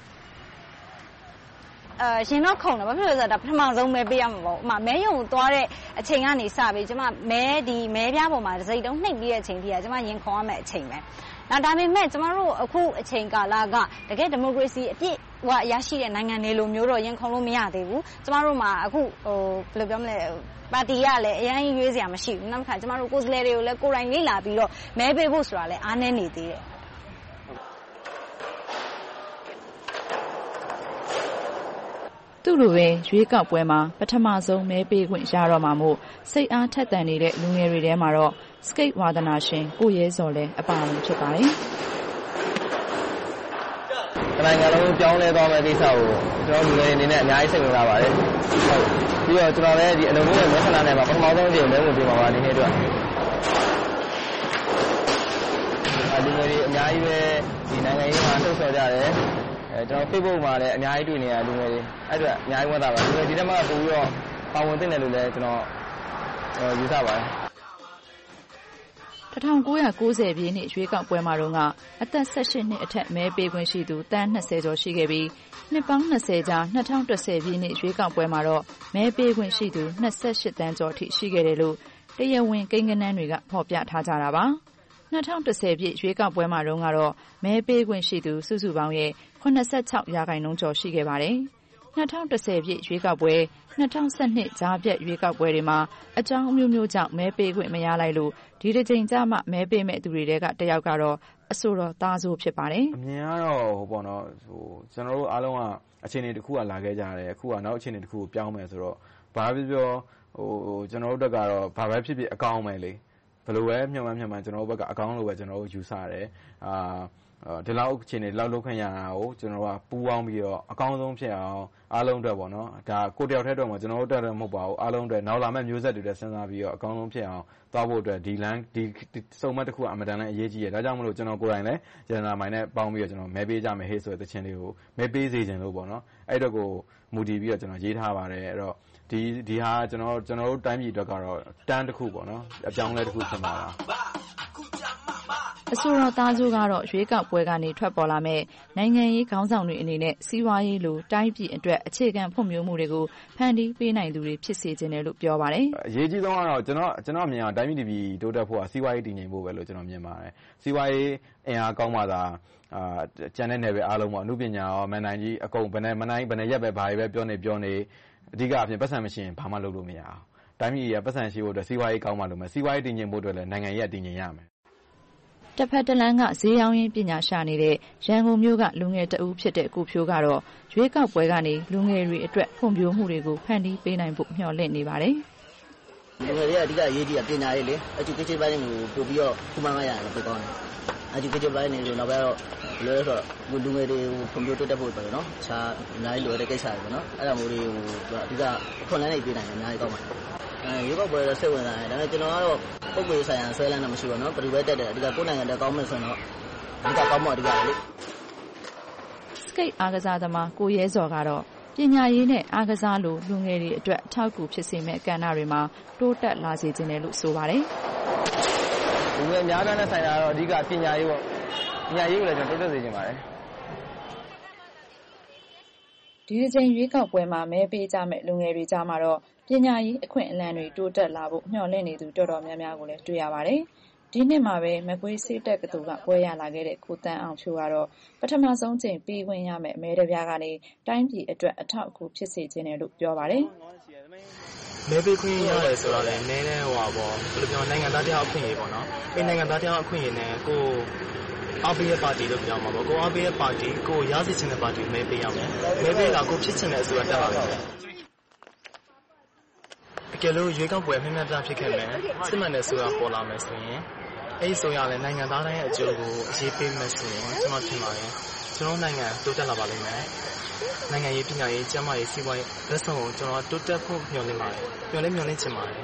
S3: ရှင်တော့ခုံတယ်ဘာဖြစ်လို့လဲဆိုတော့ဒါပထမဆုံးမဲပေးရမှာပေါ့။မဲရုံသွားတဲ့အချိန်ကနေစပြီးကျမမဲပြားပေါ်မှာစိတ်တုံးနှိပ်ပြီးတဲ့အချိန်ထိကကျမရင်ခုံရမယ့်အချိန်ပဲ။ဒါပေမဲ့ကျမတို့အခုအချိန်ကာလကတကယ်ဒီမိုကရေစီအပြည့်ရရှိတဲ့နိုင်ငံတွေလိုမျိုးတော့ရင်ခုံလို့မရသေးဘူး။ကျမတို့မှာအခုဘယ်လိုပြောမလဲပါတီကလည်းအရင်ရွေးစရာမရှိဘူး။နောက်တစ်ခါကျမတို့ကိုယ်စားလှယ်တွေကိုလည်းကိုယ်တိုင်လေ့လာပြီးတော့မဲပေးဖို့ဆိုတာလည်းအားနည်းနေသေးတယ်။
S11: သူ့လိုပဲရွေးကောက်ပွဲမှာပထမဆုံးမဲပေးခွင့်ရတော့မှာမို့စိတ်အားထက်သန်နေတဲ့လူငယ်တွေထဲမှာတော့စကိတ်ဝါသနာရှင်ကိုရဲစော်လည်းအပါအဝင်ဖြစ်ပါတယ်
S12: ။တနိုင်ငံလုံးပြောင်းလဲသွားမယ့်ကိစ္စကိုကျွန်တော်လူငယ်အနေနဲ့အများကြီးစိတ်ဝင်စားပါတယ်။ဟုတ်။ပြီးတော့ကျွန်တော်လည်းဒီအလုံးစုံရဲ့မဲဆန္ဒနယ်မှာပထမဆုံးအကြိမ်မဲဝင်ပေးမှာပါဒီနေ့အတွက်။လူငယ်တွေအများကြီးပဲဒီနိုင်ငံရေးမှာလှုပ်ဆော်ကြတယ်။ကျွန်တော် Facebook မှာလည်းအများကြီးတွေ့နေရလူငယ်တွေအဲ့အတွက်အများကြီးဝမ်းသာပါတယ်ဒီထဲမှာပို့ပြီးတော့ပါဝင်သင့်တယ်လို့လည်းကျွန်တော်ယူဆပါတယ်
S11: 1990ပြည့်နှစ်ရွေးကောက်ပွဲမှာတော့ကအသက်18နှစ်အထက်မဲပေးခွင့်ရှိသူတန်း20ကျော်ရှိခဲ့ပြီးနှစ်ပေါင်း20ကြာ2010ပြည့်နှစ်ရွေးကောက်ပွဲမှာတော့မဲပေးခွင့်ရှိသူ28တန်းကျော်ထိရှိခဲ့တယ်လို့တရားဝင်ကိန်းဂဏန်းတွေကဖော်ပြထားကြတာပါ2010ပြည့်ရွေးကောက်ပွဲမှာတော့မဲပေးခွင့်ရှိသူစုစုပေါင်းရဲ့86%ကျော်ရှိခဲ့ပါတယ်2010ပြည့်ရွေးကောက်ပွဲ2012ကြားပြတ်ရွေးကောက်ပွဲတွေမှာအကြောင်းအမျိုးမျိုးကြောင့်မဲပေးခွင့်မရလိုက်လို့ဒီတစ်ချိန်ကြာမှမဲပေးမဲ့သူတွေကတယောက်ကတော့အဆိုတော်သားစိုးဖြစ်ပါတယ်
S12: အမြင်ကတော့ပေါ့နော်ကျွန်တော်တို့အားလုံးကအခြေအနေတစ်ခုကလာခဲ့ကြတယ်အခုကနောက်အခြေအနေတစ်ခုကိုပြောင်းမယ်ဆိုတော့ဘာဖြစ်ပြောကျွန်တော်တို့တက်ကတော့ဘာပဲဖြစ်ဖြစ်အကောင်းမယ်လေဘယ်လိုပဲမျှော်မှန်းကျွန်တော်တို့ဘက်ကအကောင်းလို့ပဲကျွန်တော်တို့ယူဆတယ်ဒီလောက်အခြေအနေလောက်လုပ်ခွင့်ရတာကိုကျွန်တော်ကပူးပေါင်းပြီးတော့အကောင်းဆုံးဖြစ်အောင်အားလုံးအတွက်ပေါ့နော်ဒါကိုတယောက်တည်းတော့မှကျွန်တော်တို့တက်တယ်မဟုတ်ပါဘူးအားလုံးအတွက်နောက်လာမယ့်မျိုးဆက်တွေလည်းစဉ်းစားပြီးတော့အကောင်းဆုံးဖြစ်အောင်သွားဖို့အတွက်ဒီစုံမတစ်ခုအမတန်လည်းအရေးကြီးတယ်ဒါကြောင့်မလို့ကျွန်တော်ကိုယ်တိုင်လည်းဂျန်နာမိုင်နဲ့ပေါင်းပြီးတော့ကျွန်တော်မဲပေးကြမယ်ဟေးဆိုတဲ့သချင်းလေးကိုမဲပေးစေခြင်းလို့ပေါ့နော်အဲ့တော့ကိုမူတည်ပြီးတော့ကျွန်တော်ရေးထားပါတယ်အဲ့တော့ဒီဟာကျွန်တော်တို့တိုင်းပြည်အတွက်ကတော့တန်းတစ်ခုပေါ့နော်အပြောင်းလဲတစ်ခုဖြစ်မှာပါ
S11: အဆိုတော်သားစိုးကတော့ရွေးကောက်ပွဲကနေထွက်ပေါ်လာမဲ့နိုင်ငံရေးခေါင်းဆောင်တွေအနေနဲ့စီးပွားရေးလိုတိုင်းပြည်အတွက်အခြေခံဖွံ့ဖြိုးမှုတွေကိုဖန်တီးပေးနိုင်သူတွေဖြစ်စေခြင်းတယ်လို့ပြောပါတယ်
S12: အရေးကြီးဆုံးကတော့ကျွန်တော်မြင်အောင်တိုင်းပြည်ပြည်တိုးတက်ဖို့ကစီးပွားရေးတည်ငြိမ်ဖို့ပဲလို့ကျွန်တော်မြင်ပါတယ်စီးပွားရေးအင်အားကောင်းမှသာကျန်တဲ့နယ်ပယ်အားလုံးပေါ့အမှုပညာရောမန်နိုင်ကြီးအကုန်ဘယ်နဲ့ရက်ပဲဘာတွေပဲပြောနေအဓိကအဖြစ်ပတ်စံမရှိရင်ဘာမှလုပ်လို့မရအောင်တိုင်းပြည်ကပတ်စံရှိဖို့အတွက်စီးပွားရေးကောင်းမှလို့မယ်စီးပွားရေးတည်ငြိမ်ဖို့အတွက်လည်းနိုင်ငံရေးတည်ငြိမ်ရမယ်
S11: တစ်ဖက်တစ်လမ်းကဈေးရောင်းရင်းပညာရှာနေတဲ့ရန်ကုန်မြို့ကလူငယ်တအူးဖြစ်တဲ့ကိုဖြိုးကတော့ရွေးကောက်ပွဲကနေလူငယ်တွေအတွက်ဖွံ့ဖြိုးမှုတွေကိုဖန်တီးပေးနိုင်ဖို့မျှော်လင့်နေပါတယ်
S12: ။လူငယ်တွေကအဓိကအရေးကြီးတာပညာရေးလေ education ပိုင်းကိုပို့ပြီးတော့ခုမှမရရင်ပိုကောင်းတယ်။ education ပိုင်းနေလို့နောက်ပိုင်းတော့လွယ်ဆိုတော့လူငယ်တွေကိုဖွံ့ဖြိုးတိုးတက်ဖို့ပဲနော်။ခြားအများကြီးလိုတဲ့ကိစ္စတွေပေါ့နော်။အဲ့ဒါမျိုးတွေကိုအဓိကအခွင့်အလမ်းတွေပေးနိုင်တယ်အများကြီးကောင်းပါတယ်။ရွေးကောက်ပွဲတော့စိတ်ဝင်စားတယ်ဒါပေမဲ့ကျွန်တော်ကတော့ပုံမှန်ဆိုင်ရာဆွဲလန်းတာမရှိဘူးနော်ဘယ်လိုပဲတက်တယ်အဓိကကိုယ်နိုင်ငံတက်ကောင်းမယ်ဆိုတော့အဓိကကောင်းမှအဓိကလေ
S11: စကိတ်အားကစားသမားကိုရဲစော်ကတော့ပညာရေးနဲ့အားကစားလိုလူငယ်တွေအတွက်အထောက်အကူဖြစ်စေမဲ့ကဏ္ဍတွေမှာတိုးတက်လာစေခြင်းတယ်လို့ဆိုပါတယ်
S12: လူငယ်များများနဲ့ဆိုင်တာတော့အဓိကပညာရေးပေါ့ပညာရေးကိုလည်းကျွန်တော်တိုးတက်စေချင်ပါတယ်
S11: ဒီတစ်ချိန်ရွေးကောက်ပွဲမှာမဲပေးကြမဲ့လူငယ်တွေကြားမှာတော့ပညာရေးအခွင့်အလမ်းတွေတိုးတက်လာဖို့မျှော်လင့်နေသူတော်တော်များများကိုလည်းတွေ့ရပါတယ်။ဒီနှစ်မှာပဲမကွေးဆေးတက္ကသိုလ်ကပွဲရလာခဲ့တဲ့ကိုတန်းအောင်ဖြိုးကတော့ပထမဆုံးချိန်ပေးခွင့်ရမယ့်မဲတပြားကနေတိုင်းပြည်အတွက်အထောက်အကူဖြစ်စေခြင်းတယ်လို့ပြောပါတယ်။
S13: မဲပေးခွင့်ရတယ်ဆိုတာလည်းနည်းတဲ့ဟိုပါပေါ့ဘယ်လိုပြောနိုင်ငံသားတရားအခွင့်အရေးပေါ့နော်အဲ့နိုင်ငံသားတရားအခွင့်အရေးနဲ့ကိုအားပေးတဲ့ပါတီလို့ပြောမှာပေါ့ကိုအားပေးတဲ့ပါတီကိုရရှိချင်တဲ့ပါတီမဲပေးရမယ်မဲပေးတာကိုဖြစ်ချင်တဲ့အစိုးရတက်လာတယ်အကယ်လို့ရွေးကောက်ပွဲမျှမျှတဖြစ်ခဲ့မယ်စစ်မှန်တဲ့ဆိုရပေါ်လာမယ်ဆိုရင်အဲ့ဒီဆိုရလည်းနိုင်ငံသားတိုင်းရဲ့အကျိုးကိုအရေးပေးမယ်ဆိုရင်ကျွန်တော်ထင်ပါတယ်ကျွန်တော်နိုင်ငံတိုးတက်လာပါလိမ့်မယ်နိုင်ငံရေးပညာရေးကျန်းမာရေးစီးပွားရေးလက်ဆောင်ကိုကျွန်တော်တိုးတက်ဖို့မျှော်လင့်ပါတယ်မျှော်လင့်ချင်ပါတယ်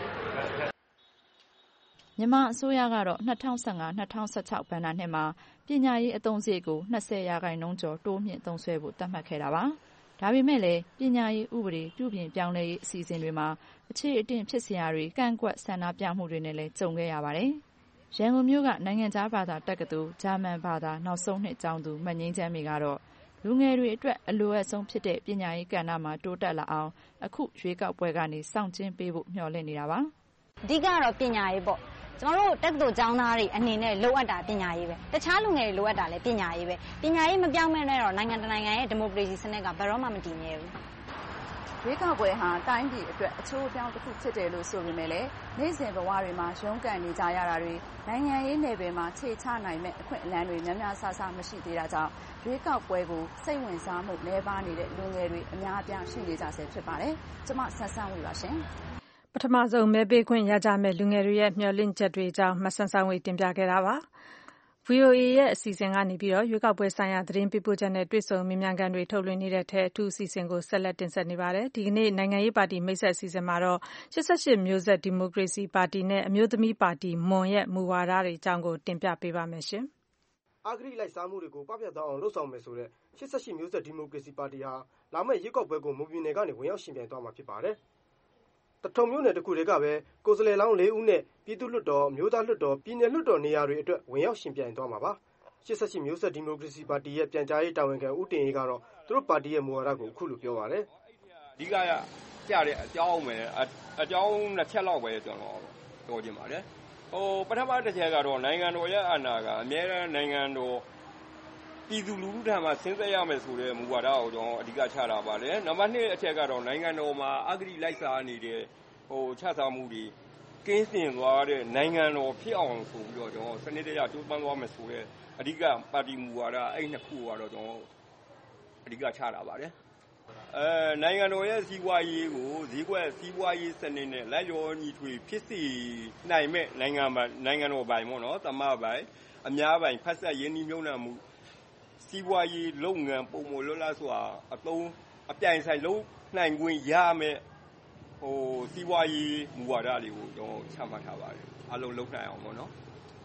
S11: မြန်မာအစိုးရကတော့2015-2016ဘဏ္ဍာနှစ်မှာပညာရေးအသုံးစရိတ်ကို20%ကျော်တိုးမြင့်သုံးစွဲဖို့သတ်မှတ်ခဲ့တာပါဒါပေမဲ့လည်းပညာရေးဥပဒေပြုပြင်ပြောင်းလဲရေးအစီအစဉ်တွေမှာအခြေအတင်ဖြစ်စရာတွေကန့်ကွက်ဆန္ဒပြမှုတွေနဲ့လည်းကြုံခဲ့ရပါတယ်ရန်ကုန်မြို့ကနိုင်ငံခြားဘာသာတက္ကသိုလ်ဂျာမန်ဘာသာနောက်ဆုံးနှစ်ကျောင်းသူမငိမ့်ချမ်းမီကတော့လူငယ်တွေအတွက်အလိုအပ်ဆုံးဖြစ်တဲ့ပညာရေးကဏ္ဍမှာတိုးတက်လာအောင်အခုရွေးကောက်ပွဲကနေစောင့်ကျဉ်ပေးဖို့မျှော်လင့်နေတာပါ
S3: အဓိကတော့ပညာရေးပေါ့ကျွန်တော်တို့တက္ကသိုလ်ကျောင်းသားတွေအနေနဲ့လိုအပ်တာပညာရေးပဲတခြားလူငယ်တွေလိုအပ်တာလည်းပညာရေးပဲပညာရေးမပြောင်းမဲနဲ့တော့နိုင်ငံတနိုင်ငံရဲ့ဒီမိုကရေစီစနစ်ကဘယ်တော့မှမတည်မြဲဘူး
S11: ရွေးကောက်ပွဲဟာတိုင်းပြည်အတွက်အချိုးအပြောင်းတစ်ခုဖြစ်တယ်လို့ဆိုပေမဲ့လည်းနေ့စဉ်ဘဝတွေမှာရုန်းကန်နေကြရတာတွေနိုင်ငံရေးနယ်ပယ်မှာခြေချနိုင်မဲ့အခွင့်အလမ်းတွေများများဆဆမရှိသေးတာကြောင့်ရွေးကောက်ပွဲကိုစိတ်ဝင်စားမှုနည်းပါးနေတဲ့လူငယ်တွေအများအပြားရှိနေကြဆဲဖြစ်ပါတယ်။ကျွန်မဆန်းဆန်းဝေပါရှင်
S2: ။ပထမဆုံးမဲပေးခွင့်ရကြမဲ့လူငယ်တွေရဲ့မျှော်လင့်ချက်တွေအကြောင်းမဆန်းဆန်းဝေတင်ပြခဲ့တာပါ။ VOA ရဲ့အစီအစဉ်ကနေပြီးတော့ရွေးကောက်ပွဲဆိုင်ရာသတင်းပေးပို့ချက်နဲ့တွေ့ဆုံမေးမြန်းခန်းတွေထုတ်လွှင့်နေတဲ့ထဲအထူးအစီအစဉ်ကိုဆက်လက်တင်ဆက်နေပါတယ်။ဒီကနေ့နိုင်ငံရေးပါတီမိတ်ဆက်အစီအစဉ်မှာတော့88မျိုးဆက်ဒီမိုကရေစီပါတီနဲ့အမျိုးသမီးပါတီမွန်ရဲ့မူဝါဒတွေအကြောင်းကိုတင်ပြပေးပါမယ်ရှင်
S14: ။အဂရိလိုက်စားမှုတွေကိုပပျောက်သွားအောင်လှုပ်ဆောင်မယ်ဆိုတဲ့88မျိုးဆက်ဒီမိုကရေစီပါတီဟာလာမယ့်ရွေးကောက်ပွဲကိုမွန်ပြည်နယ်ကနေဝင်ရောက်ရှင်ပြိုင်သွားမှာဖြစ်ပါတယ်။တထုံမြို့နယ်တစ်ခုတည်းကပဲကိုယ်စားလှယ်လောင်း4ဦးနဲ့ပြည်သူ့လွှတ်တော်မျိုးသားလွှတ်တော်ပြည်နယ်လွှတ်တော်နေရာတွေအတွက်ဝင်ရောက်ရှင်ပြိုင်သွားမှာပါ88မျိုးဆက်ဒီမိုကရေစီပါတီရဲ့ပြန်ကြားရေးတာဝန်ခံဦးတင်ရေးကတော့သူတို့ပါတီရဲ့မူဝါဒကိုအခုလိုပြောပါတယ်
S16: အဓိကကြတဲ့အကြောင်းပဲအကြောင်းနှစ်ချက်လောက်ပဲကျွန်တော်ပြောချင်ပါတယ်ပထမတစ်ချက်ကတော့နိုင်ငံတော်ရဲ့အာဏာကအမြဲတမ်းနိုင်ငံတော်ပြည်သူလူထုထံမှာဆင်းသက်ရမယ်ဆိုတဲ့မူဝါဒကိုကျွန်တော်အဓိကချတာပါတယ်နံပါတ်2အချက်ကတော့နိုင်ငံတော်မှာအဂတိလိုက်စားနေတဲ့ချစားမှုတွေကင်းစင်သွားတဲ့နိုင်ငံတော်ဖြစ်အောင်ဆိုပြီးတော့ကျွန်တော်စနစ်တကျကြိုးပမ်းသွားမယ်ဆိုတဲ့အဓိကပါတီမူဝါဒအဲ့နှစ်ခုကတော့ကျွန်တော်အဓိကချတာပါတယ်နိုင်ငံတော်ရဲ့စီးပွားရေးကိုဈေးကွက်စီးပွားရေးစနစ်နဲ့လက်ရောညီထွေဖြစ်စေနိုင်မဲ့နိုင်ငံတော်ပိုင်ပေါ့နော်သမပိုင်အများပိုင်ဖက်ဆက်ရင်းနှီးမြှုပ်နှံမှုစီးပွားရေးလုပ်ငန်းပုံမလွတ်လပ်စွာအပြိုင်ဆိုင်လုံးနိုင်ခွင့်ရမယ်စီးပွားရေးမူဝါဒတွေကိုကျွန်တော်ချမှတ်ထားပါတယ်အလုံးလုံးနိုင်အောင်ပေါ့နော်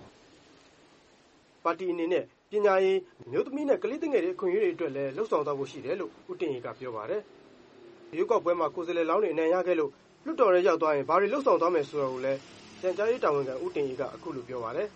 S14: ပါတီအနေနဲ့ပညာရေးမျိုးသမီးနဲ့ကလေးငယ်တွေအခွင့်အရေးတွေအတွက်လည်းလှုပ်ဆောင်သွားဖို့ရှိတယ်လို့ဦးတင်ရေးကပြောပါတယ်ရွေးကောက်ပွဲမှာကိုယ်စားလှယ်လောင်းတွေအနိုင်ရခဲ့လို့လွှတ်တော်ထဲရောက်သွားရင်ဘာတွေလှုပ်ဆောင်သွားမယ်ဆိုတာကိုလည်းပြန်ကြားရေးတာဝန်ခံဦးတင်ရေးကအခုလိုပြောပါတယ်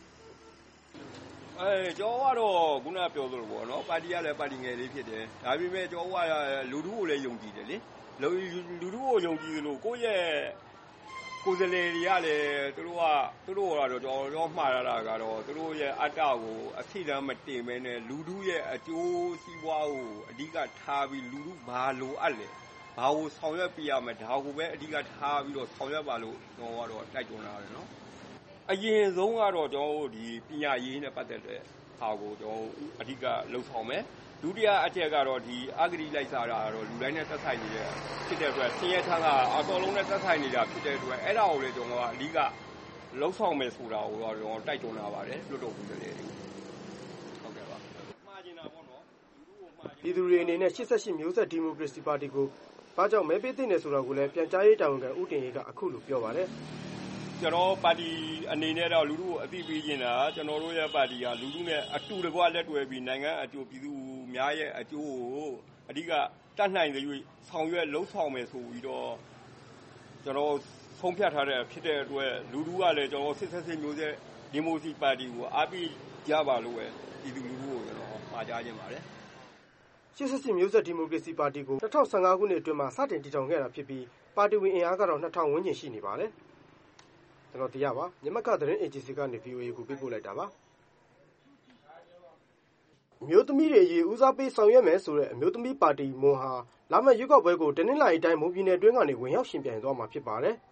S16: ကျွန်တော်ကတော့ခုနပြောသလိုပေါ့နော်ပါတီကလည်းပါတီငယ်လေးဖြစ်တယ်ဒါပေမဲ့ကျွန်တော်ကလူထုကိုလည်းယုံကြည်တယ်လေလူထုကိုယုံကြည်လို့ကိုယ့်ရဲ့ကိုယ်စားလှယ်တွေကလည်းသူတို့ကတော့ကျွန်တော်မှားရတာကတော့သူတို့ရဲ့အတ္တကိုအထိတမ်းမတင်မဲနဲ့လူထုရဲ့အကျိုးစီးပွားကိုအဓိကထားပြီးလူထုဘာလိုအပ်လဲဘာကိုဆောင်ရွက်ပြရမယ်ဒါကိုပဲအဓိကထားပြီးတော့ဆောင်ရွက်ပါလို့ကျွန်တော်ကတော့တိုက်တွန်းလာတယ်နော်အရင်ဆုံးကတော့ကျွန်တော်ဒီပညာရေးနဲ့ပတ်သက်တဲ့ဟာကိုကျွန်တော်အဓိကလှုပ်ဆောင်မယ်ဒုတိယအချက်ကတော့ဒီအဂတိလိုက်စားတာကတော့လူတိုင်းနဲ့သက်ဆိုင်နေတဲ့ဖြစ်တဲ့အတွက်ဆင်းရဲချမ်းသာအတော်လုံးနဲ့သက်ဆိုင်နေတာဖြစ်တဲ့အတွက်အဲ့ဒါကိုလည်းကျွန်တော်ကအဓိကလှုပ်ဆောင်မယ်ဆိုတာကိုတော့ကျွန်တော်တိုက်တွန်းလာပါတယ်လွှတ်တော်ကိုယ်စားလှယ်တွေဟုတ်ကဲ့ပါမှားကျင်တာပေါ့နော်
S14: ပြည်သူတွေအနေနဲ့88မျိုးဆက်ဒီမိုကရေစီပါတီကိုဘာကြောင့်မဲပေးသင့်တယ်ဆိုတာကိုလည်းပြန်ကြားရေးတာဝန်ခံဦးတင်ရေးကအခုလိုပြောပါတယ်
S16: ကျွန်တော်ပါတီအနေနဲ့တော့လူထုကိုအသိပေးခြင်းတာကျွန်တော်တို့ရဲ့ပါတီကလူထုနဲ့အတူတကွလက်တွဲပြီးနိုင်ငံအကျိုးပြည်သူများရဲ့အကျိုးကိုအဓိကတတ်နိုင်တဲ့ဆောင်ရွက်လှုပ်ဆောင်မယ်ဆိုပြီးတော့ကျွန်တော်ဆုံးဖြတ်ထားတဲ့ဖြစ်တဲ့အတွက်လူထုကလည်းကျွန်တော်88မျိုးဆက်ဒီမိုကရေစီပါတီကိုအားပေးကြပါလို့ပဲပြည်သူလူထုကိုကျွန်တော်မှာကြားခြင်းပါတယ်
S14: 88မျိုးဆက်ဒီမိုကရေစီပါတီကို2015ခုနှစ်အတွင်းမှာစတင်တည်ထောင်ခဲ့တာဖြစ်ပြီးပါတီဝင်အင်အားကတော့2000ဝန်းကျင်ရှိနေပါတယ်ကျွန်တော်တရားပါမြမကသတင်းအေဂျင်စီကနေ VOA ကိုပေးပို့လိုက်တာပါမျိုးသမီးတွေရေဦးစားပေးဆောင်ရွက်မယ်ဆိုတဲ့အမျိုးသမီးပါတီမွန်ဟာလာမယ့်ရွေးကောက်ပွဲကိုတနင်္လာရီတိုင်းမွန်ပြည်နယ်တွင်းကနေဝင်ရောက်ရှင်ပြိုင်သွားမှာဖြစ်ပါတယ်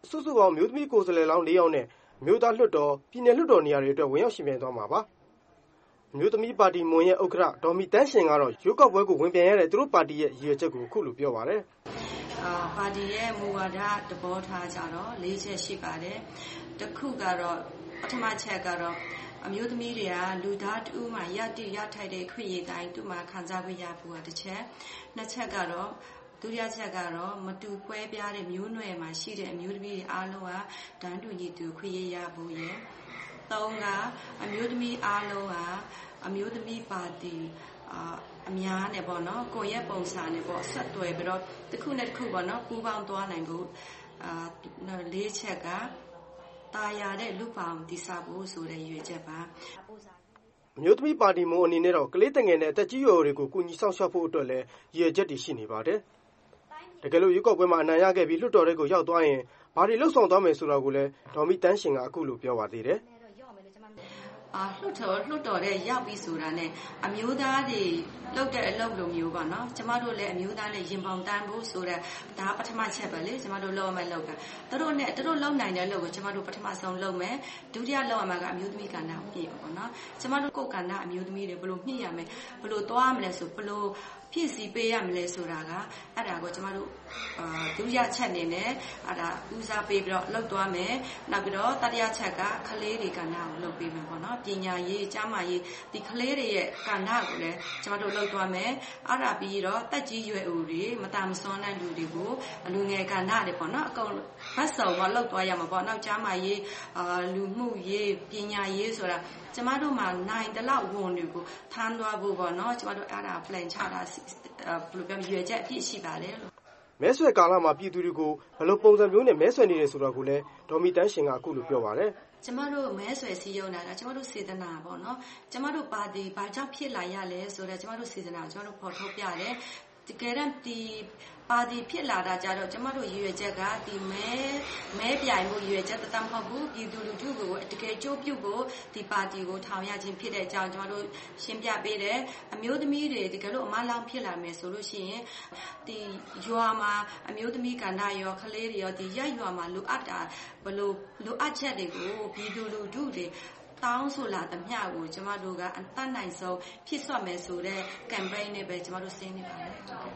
S14: စုစုပေါင်းမျိုးသမီးကိုယ်စားလှယ်လောင်း4ယောက်နဲ့မြို့သားလွှတ်တော်ပြည်နယ်လွှတ်တော်နေရာတွေအတွက်ဝင်ရောက်ရှင်ပြိုင်သွားမှာပါမျိုးသမီးပါတီမွန်ရဲ့ဥက္ကဋ္ဌဒေါ်မီတန်းရှင်ကတော့ရွေးကောက်ပွဲကိုဝင်ပြိုင်ရတဲ့သူတို့ပါတီရဲ့ရည်ရွယ်ချက်ကိုအခုလိုပြောပါတယ်
S4: ပါတီရဲ့မူဝါဒသဘောထားကြတော့၄ချက်ရှိပါတယ်တစ်ခုကတော့ပထမချက်ကတော့အမျိုးသမီးတွေကလူသားတူမှရထိုက်တဲ့ခွင့်ရတိုင်းသူမှခံစားခွင့်ရဖို့တစ်ချက်နှစ်ချက်ကတော့ဒုတိယချက်ကတော့မတူကွဲပြားတဲ့မျိုးနွယ်မှာရှိတဲ့အမျိုးသမီးတွေအားလုံးကတန်းတူညီတူခွင့်ရဖို့ရယ်သုံးကအမျိုးသမီးအားလုံးကအမျိုးသမီးပါတီအများနဲ့ပေါ့နော်ကိုယ့်ရဲ့ပုံစံနဲ့ပေါ့ဆက်သွယ်ပြီးတော့တစ်ခုနဲ့တစ်ခုပေါ့နော်ပူးပေါင်းသွားနိုင်ဖို့၄ချက်ကတာယာတဲ့လူပောင်တိဆောက်ဖို့ဆိုတဲ့ရည်ရွယ်ချက်ပါ
S14: အမျိုးသမီးပါတီမွန်အနေနဲ့တော့ကလေးတငယ်နဲ့အသက်ကြီးရွယ်တွေကိုကူညီဆောင်ရှောက်ဖို့အတွက်လည်းရည်ရွယ်ချက်တွေရှိနေပါတယ်တကယ်လို့ရွေးကောက်ပွဲမှာအနိုင်ရခဲ့ပြီးလွှတ်တော်တွေကိုရောက်သွားရင်ဘာတွေလှုပ်ဆောင်သွားမယ်ဆိုတာကိုလည်းဒေါ်မီတန်းရှင်ကအခုလိုပြောပါသေးတယ်
S4: လွှတ်တော်တဲ့ရောက်ပြီးဆိုတာနဲ့အမျိုးသားတွေလုပ်တဲ့အလုပ်လိုမျိုးပါနော်ကျမတို့လည်းအမျိုးသားနဲ့ရင်ပေါင်တန်းဖို့ဆိုတဲ့ဒါပထမချက်ပဲလေကျမတို့လုပ်ရမယ့်လုပ်ကသူတို့လုပ်နိုင်တဲ့လုပ်ကိုကျမတို့ပထမဆုံးလုပ်မယ်ဒုတိယလုပ်ရမှာကအမျိုးသမီးကဏ္ဍကိုပြင်ပေါ့နော်ကျမတို့ကိုယ်ကဏ္ဍအမျိုးသမီးတွေဘယ်လိုညှိရမလဲဘယ်လိုသွားမလဲဆိုဘယ်လိုဖြည့်ဆည်းပေးရမလဲဆိုတာကအဲ့ဒါကိုကျမတို့ဒုတိယချက်အနေနဲ့အဲ့ဒါဦးစားပေးပြီးတော့လုပ်သွားမယ်နောက်ပြီးတော့တတိယချက်ကကလေးတွေကဏ္ဍကိုလုပ်ပေးမယ်ပေါ့နော်ပညာရေးကျန်းမာရေးဒီကလေးတွေရဲ့ကဏ္ဍကိုလည်းကျမတို့လုပ်သွားမယ်အဲ့ဒါပြီးတော့တက်ကြီးရွယ်အိုတွေမတာမစွမ်းတဲ့လူတွေကိုလူငယ်ကဏ္ဍတွေပေါ့နော်အကုန်ဘတ်စုံတော့လုပ်သွားရမှာပေါ့နောက်ကျန်းမာရေးလူမှုရေးပညာရေးဆိုတာကျမတို့မှာနိုင်တဲ့လောက်ဝန်တွေကိုထမ်းသွားဖို့ပေါ့နော်ကျမတို့အဲ့ဒါ plan ချတာဘယ်လိုပြောရွေချက်အပြည့်ရှိပါတယ်လို့
S14: မဲဆွယ်ကာလမှာပြည်သူတွေကိုဘယ်လိုပုံစံမျိုးနဲ့မဲဆွယ်နေတယ်ဆိုတော့ကိုလည်းဒေါ်မီတန်းရှင်ကအခုလိုပြောပါတယ်
S4: ကျမတို့မဲဆွယ်စည်းရုံးတာကျမတို့စေတနာပေါ့နော်ကျမတို့ပါတီဘာကြောင့်ဖြစ်လာရလဲဆိုတော့ကျမတို့စေတနာကျမတို့ပေါ်ထုတ်ပြတယ်တကယ်တမ်းဒီပါတီဖြစ်လာတာကြတော့ကျမတို့ရည်ရွယ်ချက်ကဒီမဲပြိုင်မှုရည်ရွယ်ချက်တမဟုတ်ဘူးပြည်သူလူထုကိုတကယ်ကြိုးပြုဖို့ဒီပါတီကိုထောင်ရခြင်းဖြစ်တဲ့အကြောင်းကျမတို့ရှင်းပြပေးတယ်အမျိုးသမီးတွေတကယ်လို့အမလောင်ဖြစ်လာမယ်ဆိုလို့ရှိရင်ဒီရွာမှာအမျိုးသမီးကဏ္ဍရောကလေးတွေရောဒီရက်ရွာမှာလိုအပ်တာဘယ်လိုလိုအပ်ချက်တွေကိုပြည်သူလူထုတွေတောင်းဆိုလာတဲ့မျှကိုကျမတို့ကအတတ်နိုင်ဆုံးဖြစ်ဆွတ်မယ်ဆိုတဲ့ campaign နဲ့ပဲကျမတို့ဆင်းနေပါတယ်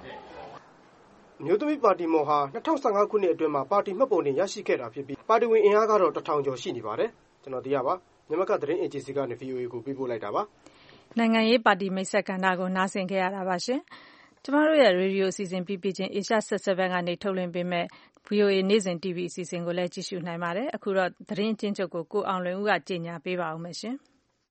S14: မျိုးသမီးပါတီမော်ဟာ2015ခုနှစ်အတွင်းမှာပါတီမှတ်ပုံတင်ရရှိခဲ့တာဖြစ်ပြီးပါတီဝင်အင်အားကတော့1000ကျော်ရှိနေပါတယ်ကျွန်တော်တရားပါမြန်မာကသတင်းအေဂျင်စီကနေ VOA ကိုပေးပို့လိုက်တာပါ
S2: နိုင်ငံရေးပါတီမိတ်ဆက်ကဏ္ဍကိုနားဆင်ခဲ့ရတာပါရှင်ကျမတို့ရဲ့ရေဒီယိုအစီအစဉ်ပြီးပြီးချင်း Asia 77ကနေထုတ်လွှင့်ပေးမဲ့ VOA နေ့စဉ် TV အစီအစဉ်ကိုလည်းကြည့်ရှုနိုင်ပါတယ်အခုတော့သတင်းချင်းချုပ်ကိုအောင်လွင်ဦးကကြေညာပေးပါဦးမယ်ရှင်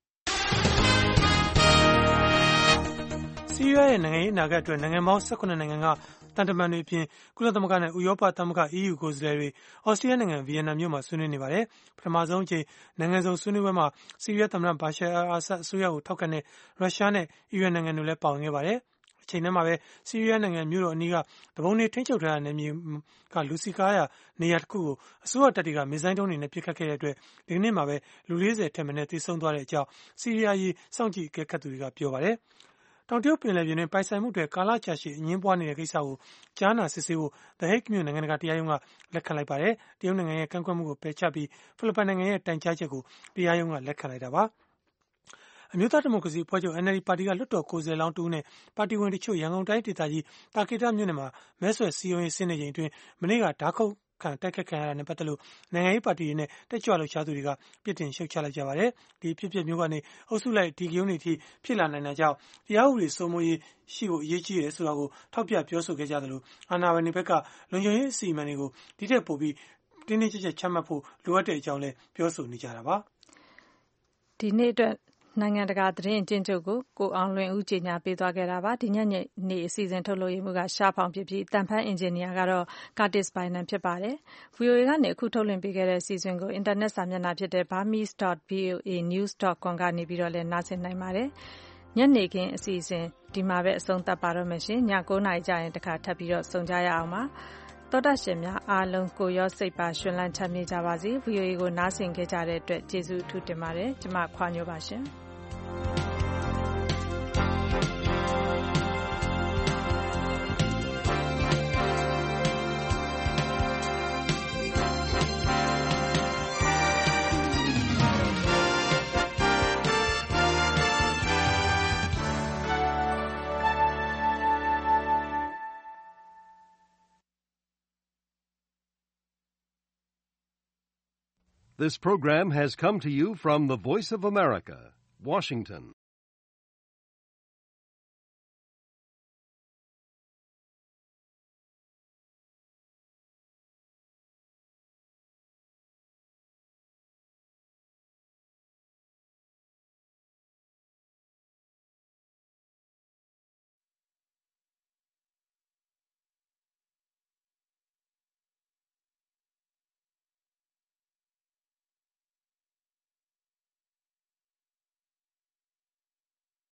S15: ဆီးရီးယားရဲ့နိုင်ငံရေးအနာဂတ်အတွက်နိုင်ငံပေါင်း18နိုင်ငံကတန်တမန်တွေအပြင်ကုလသမဂ္ဂနဲ့ဥရောပသမဂ္ဂ EU ကိုယ်စားလှယ်တွေဩစတြေးလျနိုင်ငံဗီယက်နမ်မြို့မှာဆွေးနွေးနေပါတယ်။ပထမဆုံးအကြိမ်နိုင်ငံစုံဆွေးနွေးပွဲမှာဆီးရီးယားသမ္မတဘာရှာအာဆတ်အစိုးရကိုထောက်ခံတဲ့ရုရှားနဲ့အီရန်နိုင်ငံတို့လည်းပါဝင်ခဲ့ပါတယ်။အချိန်ထဲမှာပဲဆီးရီးယားနိုင်ငံမြို့တော်အနီးကတပုံတွေထိန်းချုပ်ထားတဲ့နယ်မြေကလူစီကားရာနေရာတစ်ခုကိုအစိုးရတပ်တွေကမစ်ဇိုင်းဒုံးတွေနဲ့ပစ်ခတ်ခဲ့တဲ့အတွက်ဒီကနေ့မှာပဲလူ40ထက်မနည်းသေဆုံးသွားတဲ့အကြောင်းဆီးရီးယားရေးစောင့်ကြည့်အကဲခတ်သူတွေကပြောပါတယ်။တောင်တရုတ်ပင်လယ်ပြင်တွင်ပိုင်ဆိုင်မှုတွေကာလကြာရှည်အငင်းပွားနေတဲ့ကိစ္စကိုကြားနာစစ်ဆေးဖို့ The Hague မြို့နိုင်ငံတကာတရားရုံးကလက်ခံလိုက်ပါတယ်။တရုတ်နိုင်ငံရဲ့ကန့်ကွက်မှုကိုပယ်ချပြီးဖိလစ်ပိုင်နိုင်ငံရဲ့တိုင်ကြားချက်ကိုတရားရုံးကလက်ခံလိုက်တာပါ။အမျိုးသားဒီမိုကရေစီအဖွဲ့ချုပ် NLD ပါတီကလွှတ်တော်ကိုယ်စားလှယ်လောင်းတဦးနဲ့ပါတီဝင်တချို့ရန်ကုန်တိုင်းဒေသကြီးတာကေတမြို့နယ်မှာမဲဆွယ်စည်းရုံးရေးဆင်းနေချိန်အတွင်းမနေ့ကဓာတ်ခုတ်ခံတိုက်ခတ်ခံရတာနဲ့ပတ်သက်လို့နိုင်ငံရေးပါတီတွေနဲ့တက်ကြွလှုပ်ရှားသူတွေကပြစ်တင်ရှုတ်ချလိုက်ကြပါတယ်။ဒီဖြစ်မျိုးကနေအုပ်စုလိုက်ဒီကိန်းတွေအထိဖြစ်လာနိုင်တာကြောင့်တရားဥပဒေစိုးမိုးရေးရှိဖို့အရေးကြီးတယ်ဆိုတာကိုထောက်ပြပြောဆိုခဲ့ကြသလိုအာဏာပိုင်တွေဘက်ကလုံခြုံရေးအစီအမံတွေကိုဒီထက်ပိုပြီးတင်းတင်းကျပ်ကျပ်ချမှတ်ဖို့လိုအပ်တဲ့အကြောင်းလည်းပြောဆိုနေကြတာပါ
S2: ။ဒီနေ့အတွက်နိုင်ငံတကာသတင်းအကျဉ်းချုပ်ကိုအောင်လွင်ဦးကြေညာပေးသွားခဲ့တာပါဒီညနေအစီအစဉ်ထုတ်လွှင့်မှုကရှားဖောင်ဖြစ်ပြီးတန်ဖန်အင်ဂျင်နီယာကတော့ Curtis Bynum ဖြစ်ပါတယ် VOA ကနေအခုထုတ်လွှင့်ပေးခဲ့တဲ့အစီအစဉ်ကိုအင်တာနက်စာမျက်နှာဖြစ်တဲ့ burmese.voanews.com ကနေပြီးတော့လည်းနားဆင်နိုင်ပါတယ်ညနေခင်းအစီအစဉ်ဒီမှာပဲအဆုံးသတ်ပါတော့မယ်ရှင်ည9:00 နာရီကျရင်တခါထပ်ပြီးတော့ဆုံကြရအောင်ပါသောတာရှင်များအားလုံးကိုရောစိတ်ပါရှင်လန်းချမ်းမြေ့ကြပါစေ VOA ကိုနားဆင်ခဲ့ကြတဲ့အတွက်ကျေးဇူးအထူးတင်ပါတယ်ကျွန်မခွာညိုပါရှင်
S1: This program has come to you from the Voice of America, Washington.